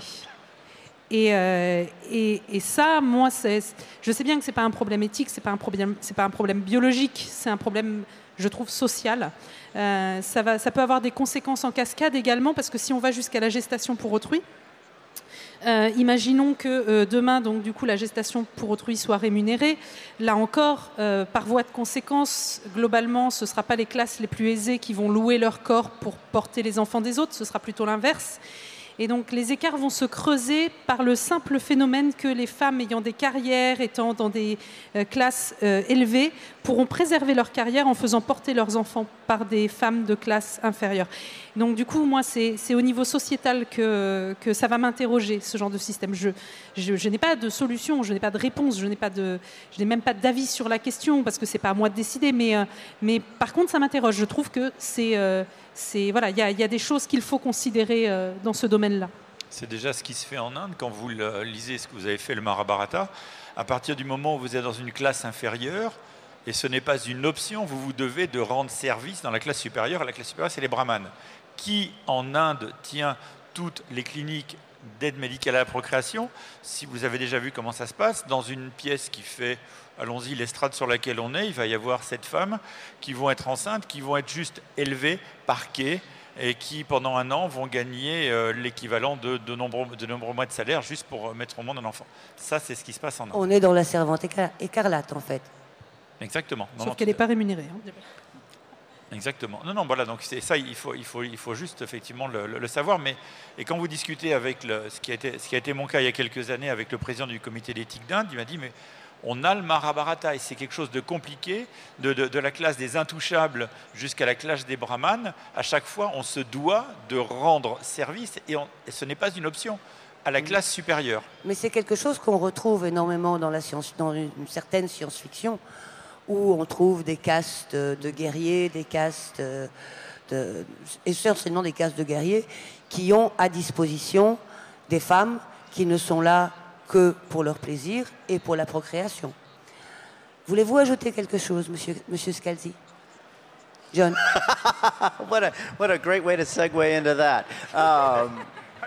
Et, euh, et, et ça, moi, c'est, je sais bien que ce n'est pas un problème éthique, ce n'est pas un problème, c'est pas un problème biologique, c'est un problème, je trouve, social. Euh, ça, va, ça peut avoir des conséquences en cascade également, parce que si on va jusqu'à la gestation pour autrui, Euh, imaginons que euh, demain, donc, du coup, la gestation pour autrui soit rémunérée. Là encore, euh, par voie de conséquence, globalement, ce ne sera pas les classes les plus aisées qui vont louer leur corps pour porter les enfants des autres, ce sera plutôt l'inverse. Et donc les écarts vont se creuser par le simple phénomène que les femmes ayant des carrières, étant dans des euh, classes euh, élevées, pourront préserver leur carrière en faisant porter leurs enfants par des femmes de classe inférieure. Donc du coup, moi, c'est, c'est au niveau sociétal que, que ça va m'interroger, ce genre de système. Je, je, je n'ai pas de solution, je n'ai pas de réponse, je n'ai, pas de, je n'ai même pas d'avis sur la question, parce que ce n'est pas à moi de décider. Mais, euh, mais par contre, ça m'interroge. Je trouve que c'est... Euh, c'est, voilà, il y, y a des choses qu'il faut considérer euh, dans ce domaine-là. C'est déjà ce qui se fait en Inde quand vous le, lisez ce que vous avez fait, le Mahabharata. À partir du moment où vous êtes dans une classe inférieure, et ce n'est pas une option, vous vous devez de rendre service dans la classe supérieure. La classe supérieure, c'est les brahmanes, qui en Inde tient toutes les cliniques d'aide médicale à la procréation. Si vous avez déjà vu comment ça se passe, dans une pièce qui fait, allons-y, l'estrade sur laquelle on est, il va y avoir sept femmes qui vont être enceintes, qui vont être juste élevées, parquées, et qui, pendant un an, vont gagner euh, l'équivalent de, de, nombreux, de nombreux mois de salaire juste pour mettre au monde un enfant. Ça, c'est ce qui se passe en Inde. On est dans la servante écar- écarlate, en fait. Exactement. Non, Sauf non, qu'elle n'est pas rémunérée. Hein. Exactement. Non, non, voilà, donc c'est ça, il faut, il faut, il faut juste effectivement le, le, le savoir. Mais et quand vous discutez avec le, ce qui a été, ce qui a été mon cas il y a quelques années avec le président du comité d'éthique d'Inde, il m'a dit mais on a le Mahabharata et c'est quelque chose de compliqué, de, de, de la classe des intouchables jusqu'à la classe des brahmanes. À chaque fois, on se doit de rendre service et, on, et ce n'est pas une option à la classe supérieure. Mais c'est quelque chose qu'on retrouve énormément dans la science, dans une, une certaine science-fiction, où on trouve des castes de guerriers, des castes, de, essentiellement des castes de guerriers, qui ont à disposition des femmes qui ne sont là que pour leur plaisir et pour la procréation. Voulez-vous ajouter quelque chose, monsieur, monsieur Scalzi? John? what, a, what a great way to segue into that. Um,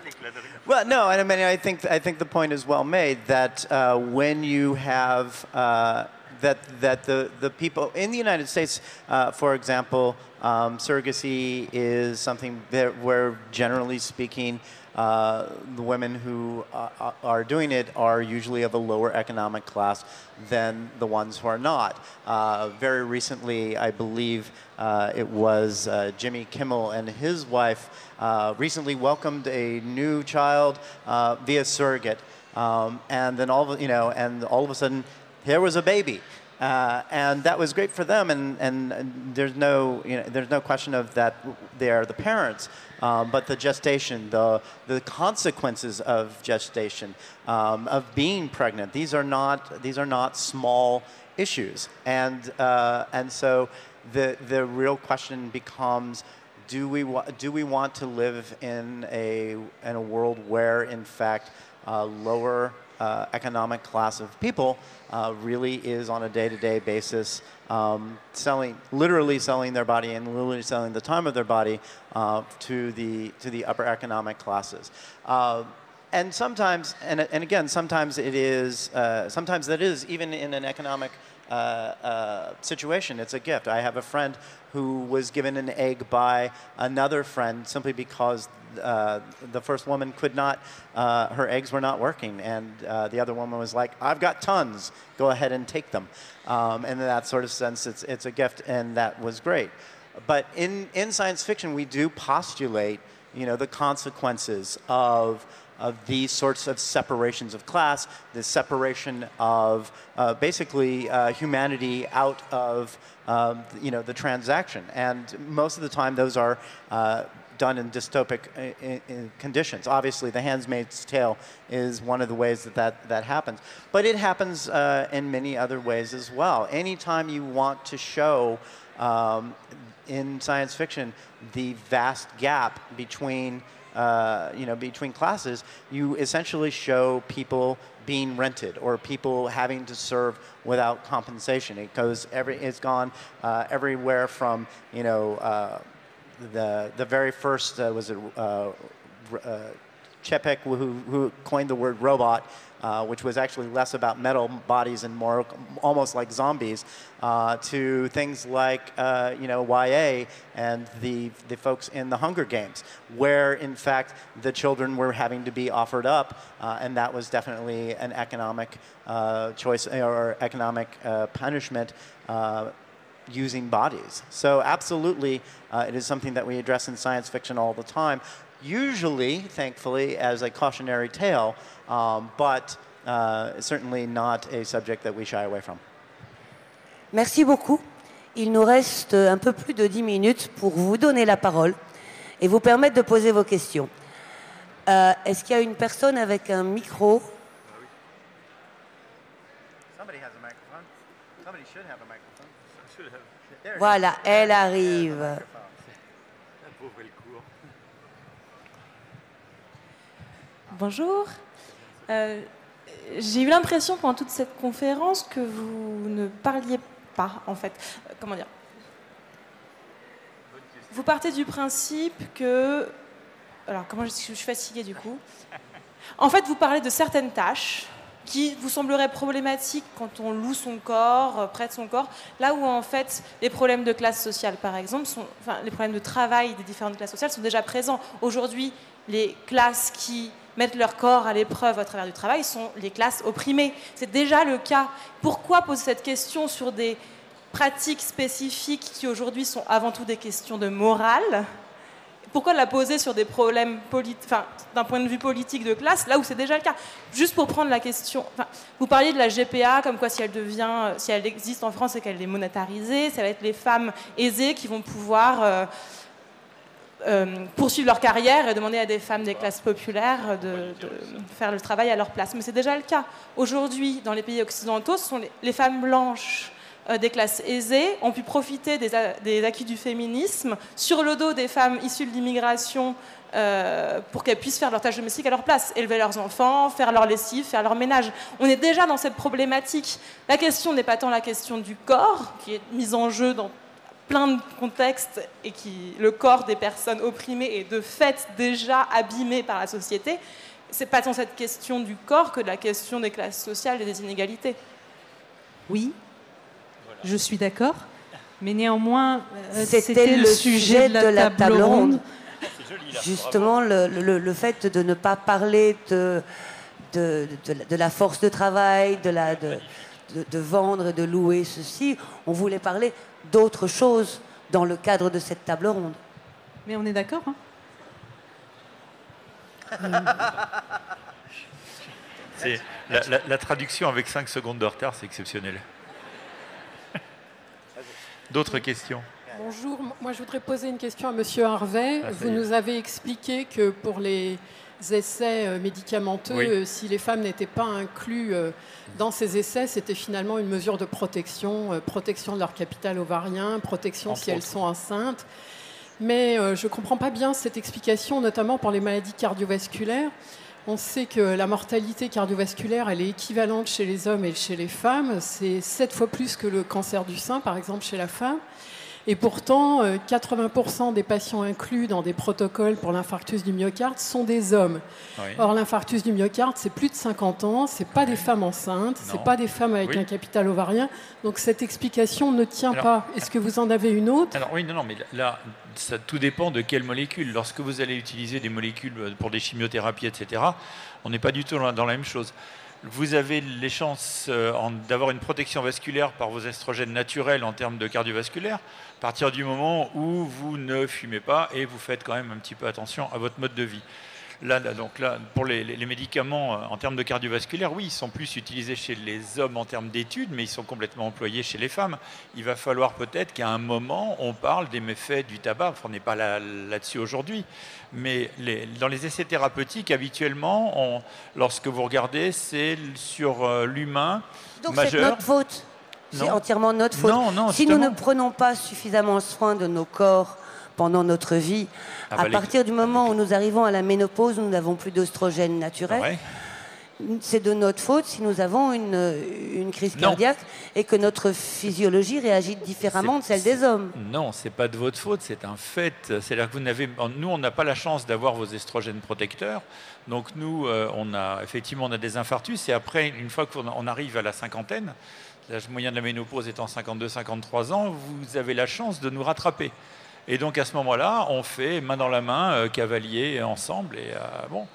well, no, I mean, I think, I think the point is well made that uh, when you have... Uh, That, that the, the people in the United States, uh, for example, um, surrogacy is something that where, generally speaking, uh, the women who uh, are doing it are usually of a lower economic class than the ones who are not. Uh, very recently, I believe uh, it was uh, Jimmy Kimmel and his wife uh, recently welcomed a new child uh, via surrogate, um, and then all of, you know, and all of a sudden, here was a baby, uh, and that was great for them. And, and, and there's no, you know, there's no question of that they are the parents, um, but the gestation, the the consequences of gestation, um, of being pregnant. These are not these are not small issues, and uh, and so the the real question becomes: Do we wa- do we want to live in a in a world where, in fact, uh, lower Uh, economic class of people uh, really is on a day-to-day basis um, selling, literally selling their body and literally selling the time of their body uh, to the to the upper economic classes. Uh, and sometimes, and, and again, sometimes it is, uh, sometimes that is even in an economic uh, uh, situation. It's a gift. I have a friend who was given an egg by another friend simply because Uh, the first woman could not, uh, her eggs were not working, and uh, the other woman was like, I've got tons, go ahead and take them. Um, and in that sort of sense, it's, it's a gift, and that was great. But in, in science fiction, we do postulate, you know, the consequences of of these sorts of separations of class, the separation of uh, basically uh, humanity out of, um, you know, the transaction. And most of the time, those are uh, done in dystopic in, in conditions. Obviously, The Handmaid's Tale is one of the ways that that, that happens. But it happens uh, in many other ways as well. Anytime you want to show um, in science fiction the vast gap between uh, you know, between classes, you essentially show people being rented or people having to serve without compensation. It goes every, it's gone uh, everywhere from, you know, uh, The the very first uh, was it uh, uh, Chepek who, who coined the word robot, uh, which was actually less about metal bodies and more almost like zombies, uh, to things like uh, you know Y A and the the folks in the Hunger Games, where in fact the children were having to be offered up, uh, and that was definitely an economic uh, choice or economic uh, punishment. Uh, using bodies. So absolutely, uh, it is something that we address in science fiction all the time, usually, thankfully, as a cautionary tale, um, but uh, certainly not a subject that we shy away from. Merci beaucoup. Il nous reste un peu plus de dix minutes pour vous donner la parole et vous permettre de poser vos questions. Euh, est-ce qu'il y a une personne avec un micro? Somebody has a microphone. Somebody should have a microphone. Voilà, elle arrive. Bonjour. Euh, j'ai eu l'impression pendant toute cette conférence que vous ne parliez pas, en fait. Euh, comment dire? Vous partez du principe que... Alors, comment je, je suis fatiguée du coup. En fait, vous parlez de certaines tâches qui vous semblerait problématique quand on loue son corps, prête son corps, là où en fait les problèmes de classe sociale, par exemple, sont, enfin, les problèmes de travail des différentes classes sociales sont déjà présents. Aujourd'hui, les classes qui mettent leur corps à l'épreuve à travers du travail sont les classes opprimées. C'est déjà le cas. Pourquoi poser cette question sur des pratiques spécifiques qui aujourd'hui sont avant tout des questions de morale. Pourquoi la poser sur des problèmes enfin, d'un point de vue politique de classe, là où c'est déjà le cas? Juste pour prendre la question, enfin, vous parliez de la G P A, comme quoi si elle devient, si elle existe en France et qu'elle est monétarisée, ça va être les femmes aisées qui vont pouvoir euh, euh, poursuivre leur carrière et demander à des femmes des classes populaires de, de faire le travail à leur place. Mais c'est déjà le cas. Aujourd'hui, dans les pays occidentaux, ce sont les, les femmes blanches des classes aisées ont pu profiter des, des acquis du féminisme sur le dos des femmes issues de l'immigration euh, pour qu'elles puissent faire leurs tâches domestiques à leur place, élever leurs enfants, faire leur lessive, faire leur ménage. On est déjà dans cette problématique. La question n'est pas tant la question du corps, qui est mise en jeu dans plein de contextes, et qui, le corps des personnes opprimées est de fait déjà abîmé par la société. C'est pas tant cette question du corps que de la question des classes sociales et des inégalités. Oui. Je suis d'accord, mais néanmoins, euh, c'était le sujet de la, de la table, table ronde. ronde. Joli, là, justement, le, le, le fait de ne pas parler de, de, de, de la force de travail, de, la, de, de, de vendre et de louer ceci. On voulait parler d'autre chose dans le cadre de cette table ronde. Mais on est d'accord, hein? C'est, la, la, la traduction avec cinq secondes de retard, c'est exceptionnel. D'autres questions? Bonjour, moi je voudrais poser une question à Monsieur Harvey. Ah, Vous nous avez expliqué que pour les essais médicamenteux, oui. si les femmes n'étaient pas incluses dans ces essais, c'était finalement une mesure de protection, protection de leur capital ovarien, protection Entre si autres. Elles sont enceintes. Mais euh, je ne comprends pas bien cette explication, notamment pour les maladies cardiovasculaires. On sait que la mortalité cardiovasculaire, elle est équivalente chez les hommes et chez les femmes. C'est sept fois plus que le cancer du sein, par exemple, chez la femme. Et pourtant, quatre-vingts pour cent des patients inclus dans des protocoles pour l'infarctus du myocarde sont des hommes. Oui. Or, l'infarctus du myocarde, c'est plus de cinquante ans, c'est pas oui. des femmes enceintes, non. c'est pas des femmes avec oui. un capital ovarien. Donc cette explication ne tient alors, pas. Est-ce que vous en avez une autre? Alors oui, non, non, mais là, ça tout dépend de quelle molécule. Lorsque vous allez utiliser des molécules pour des chimiothérapies, et cetera, on n'est pas du tout dans la même chose. Vous avez les chances d'avoir une protection vasculaire par vos estrogènes naturels en termes de cardiovasculaire à partir du moment où vous ne fumez pas et vous faites quand même un petit peu attention à votre mode de vie. Là, là, donc là, pour les, les médicaments en termes de cardiovasculaire, oui, ils sont plus utilisés chez les hommes en termes d'études, mais ils sont complètement employés chez les femmes. Il va falloir peut-être qu'à un moment, on parle des méfaits du tabac. Enfin, on n'est pas là, là-dessus aujourd'hui. Mais les, dans les essais thérapeutiques, habituellement, on, lorsque vous regardez, c'est sur euh, l'humain donc majeur. C'est notre faute. C'est entièrement notre faute. Non, non, si nous ne prenons pas suffisamment soin de nos corps pendant notre vie, ah bah à partir les... du moment où nous arrivons à la ménopause, nous n'avons plus d'oestrogène naturel. Ouais. C'est de notre faute si nous avons une, une crise cardiaque non. et que notre physiologie réagit différemment c'est, de celle des hommes. Non, c'est pas de votre faute, c'est un fait. C'est-à-dire que vous n'avez, nous, on n'a pas la chance d'avoir vos estrogènes protecteurs. Donc nous, euh, on a effectivement on a des infarctus et après, une fois qu'on arrive à la cinquantaine, l'âge moyen de la ménopause étant cinquante-deux à cinquante-trois ans, vous avez la chance de nous rattraper. Et donc à ce moment-là, on fait main dans la main, euh, cavalier ensemble. Et euh, bon,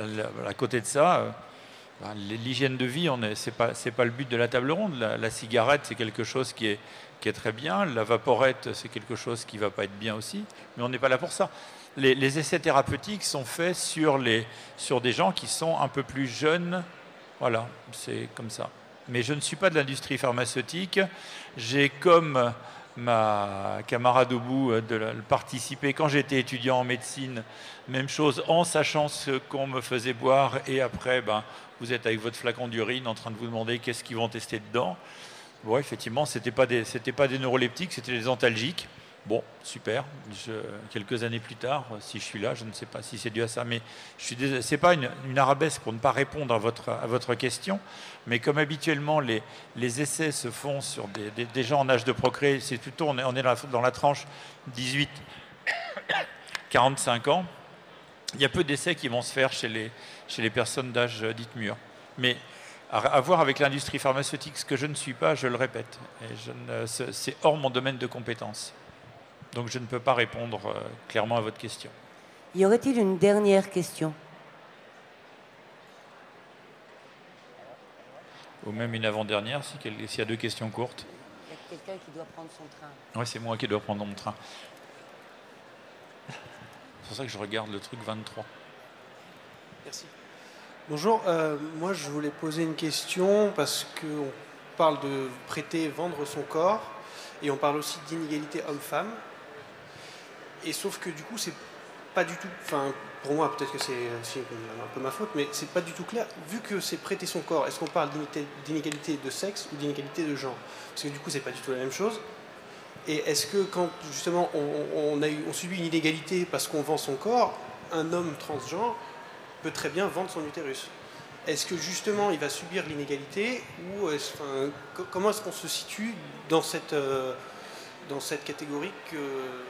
à côté de ça, euh, ben, l'hygiène de vie, ce n'est pas, c'est pas le but de la table ronde. La, la cigarette, c'est quelque chose qui est, qui est très bien. La vaporette, c'est quelque chose qui ne va pas être bien aussi. Mais on n'est pas là pour ça. Les, les essais thérapeutiques sont faits sur, les, sur des gens qui sont un peu plus jeunes. Voilà, c'est comme ça. Mais je ne suis pas de l'industrie pharmaceutique. J'ai comme ma camarade au bout de participer quand j'étais étudiant en médecine, même chose, en sachant ce qu'on me faisait boire. Et après, ben, vous êtes avec votre flacon d'urine en train de vous demander qu'est-ce qu'ils vont tester dedans. Bon, effectivement, ce n'était pas des, c'était pas des neuroleptiques, c'était des antalgiques. Bon, super. Je, quelques années plus tard, si je suis là, je ne sais pas si c'est dû à ça, mais ce n'est pas une, une arabesque pour ne pas répondre à votre, à votre question, mais comme habituellement les, les essais se font sur des, des, des gens en âge de procréer, c'est plutôt, on est, on est dans, la, dans la tranche dix-huit à quarante-cinq ans, il y a peu d'essais qui vont se faire chez les, chez les personnes d'âge dites mûr. Mais à, à voir avec l'industrie pharmaceutique, ce que je ne suis pas, je le répète, et je ne, c'est hors mon domaine de compétences. Donc je ne peux pas répondre euh, clairement à votre question. Y aurait-il une dernière question? Ou même une avant-dernière, s'il y a deux questions courtes. quelqu'un qui doit prendre son train. Oui, c'est moi qui dois prendre mon train. C'est pour ça que je regarde le truc vingt-trois. Merci. Bonjour, euh, moi je voulais poser une question parce qu'on parle de prêter, vendre son corps et on parle aussi d'inégalité homme-femme. Et sauf que du coup, c'est pas du tout. Enfin, pour moi, peut-être que c'est aussi un peu ma faute, mais c'est pas du tout clair. Vu que c'est prêter son corps, est-ce qu'on parle d'inégalité de sexe ou d'inégalité de genre? Parce que du coup, c'est pas du tout la même chose. Et est-ce que quand justement on, on, a eu, on subit une inégalité parce qu'on vend son corps, un homme transgenre peut très bien vendre son utérus? Est-ce que justement il va subir l'inégalité ou est-ce, enfin, comment est-ce qu'on se situe dans cette, euh, dans cette catégorie que...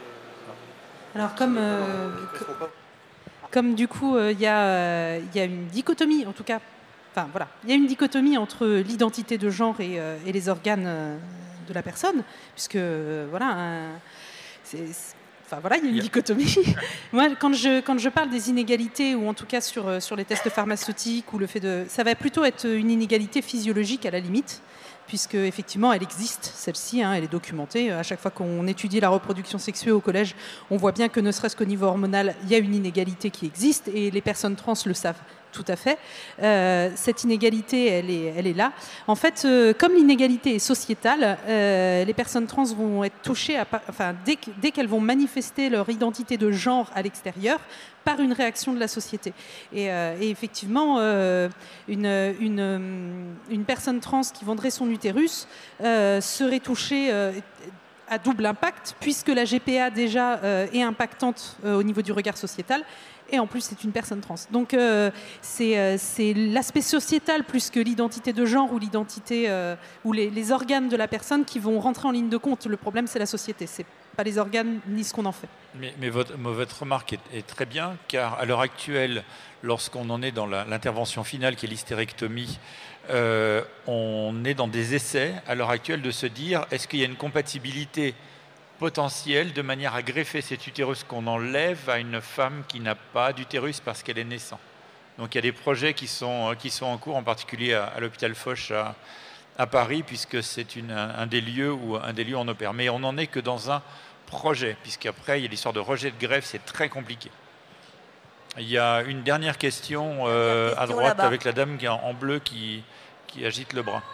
Alors comme, euh, comme du coup il euh, y, euh, y a une dichotomie, en tout cas, enfin voilà, il y a une dichotomie entre l'identité de genre et, euh, et les organes euh, de la personne, puisque euh, voilà, un, c'est, c'est, enfin voilà, il y a une yeah. dichotomie. Moi, quand je quand je parle des inégalités ou en tout cas sur sur les tests pharmaceutiques ou le fait de, ça va plutôt être une inégalité physiologique à la limite, puisque effectivement elle existe, celle-ci, hein, elle est documentée. À chaque fois qu'on étudie la reproduction sexuée au collège, on voit bien que ne serait-ce qu'au niveau hormonal, il y a une inégalité qui existe et les personnes trans le savent tout à fait. Euh, cette inégalité, elle est, elle est là. En fait, euh, comme l'inégalité est sociétale, euh, les personnes trans vont être touchées, à, enfin, dès, dès qu'elles vont manifester leur identité de genre à l'extérieur, par une réaction de la société. Et, euh, et effectivement, euh, une, une, une personne trans qui vendrait son utérus euh, serait touchée euh, à double impact, puisque la G P A déjà euh, est impactante euh, au niveau du regard sociétal, et en plus c'est une personne trans. Donc euh, c'est, euh, c'est l'aspect sociétal plus que l'identité de genre ou l'identité euh, ou les, les organes de la personne qui vont rentrer en ligne de compte. Le problème c'est la société, c'est pas les organes ni ce qu'on en fait. Mais, mais votre, votre remarque est, est très bien, car à l'heure actuelle, lorsqu'on en est dans la, l'intervention finale qui est l'hystérectomie, euh, on est dans des essais à l'heure actuelle de se dire est-ce qu'il y a une compatibilité potentielle de manière à greffer cet utérus qu'on enlève à une femme qui n'a pas d'utérus parce qu'elle est naissante. Donc il y a des projets qui sont, qui sont en cours, en particulier à, à l'hôpital Foch à, à Paris, puisque c'est une, un, un des lieux où un des lieux on opère. Mais on n'en est que dans un projet, puisqu'après il y a l'histoire de rejet de greffe, c'est très compliqué. Il y a une dernière question, euh, question à droite là-bas, avec la dame qui est en, en bleu qui, qui agite le bras.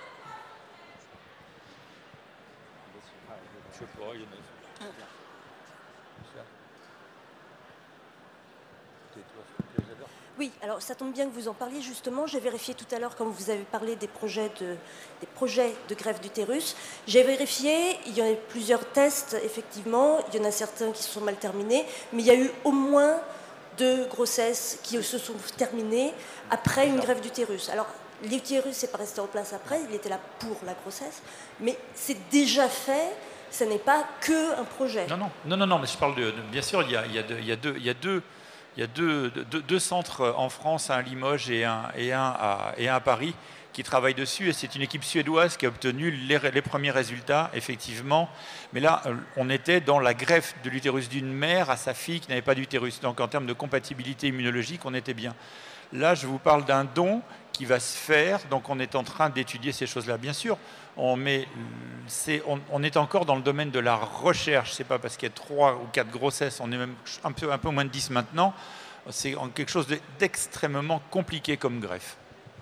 Oui, alors ça tombe bien que vous en parliez justement. J'ai vérifié tout à l'heure, quand vous avez parlé des projets de, des projets de greffe d'utérus. J'ai vérifié, il y en a plusieurs tests, effectivement. Il y en a certains qui se sont mal terminés, mais il y a eu au moins deux grossesses qui se sont terminées après une greffe d'utérus. Alors, l'utérus n'est pas resté en place après, il était là pour la grossesse, mais c'est déjà fait. Ce n'est pas que un projet. Non, non, non, non, non mais je parle de, de bien sûr, il y a, il y a deux, il y a deux, il y a deux. Il y a deux, deux, deux centres en France, un à Limoges et un, et, un à, et un à Paris, qui travaillent dessus. Et c'est une équipe suédoise qui a obtenu les, les premiers résultats, effectivement. Mais là, on était dans la greffe de l'utérus d'une mère à sa fille qui n'avait pas d'utérus. Donc en termes de compatibilité immunologique, on était bien. Là, je vous parle d'un don qui va se faire. Donc on est en train d'étudier ces choses-là. Bien sûr, on, met, c'est, on, on est encore dans le domaine de la recherche. Ce n'est pas parce qu'il y a trois ou quatre grossesses, on est même un peu, un peu moins de dix maintenant. C'est quelque chose d'extrêmement compliqué comme greffe.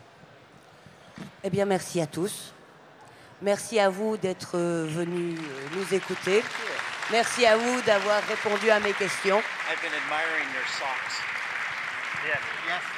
Eh bien, merci à tous. Merci à vous d'être venus nous écouter. Merci à vous d'avoir répondu à mes questions. I've been admiring your socks. Yes, yes.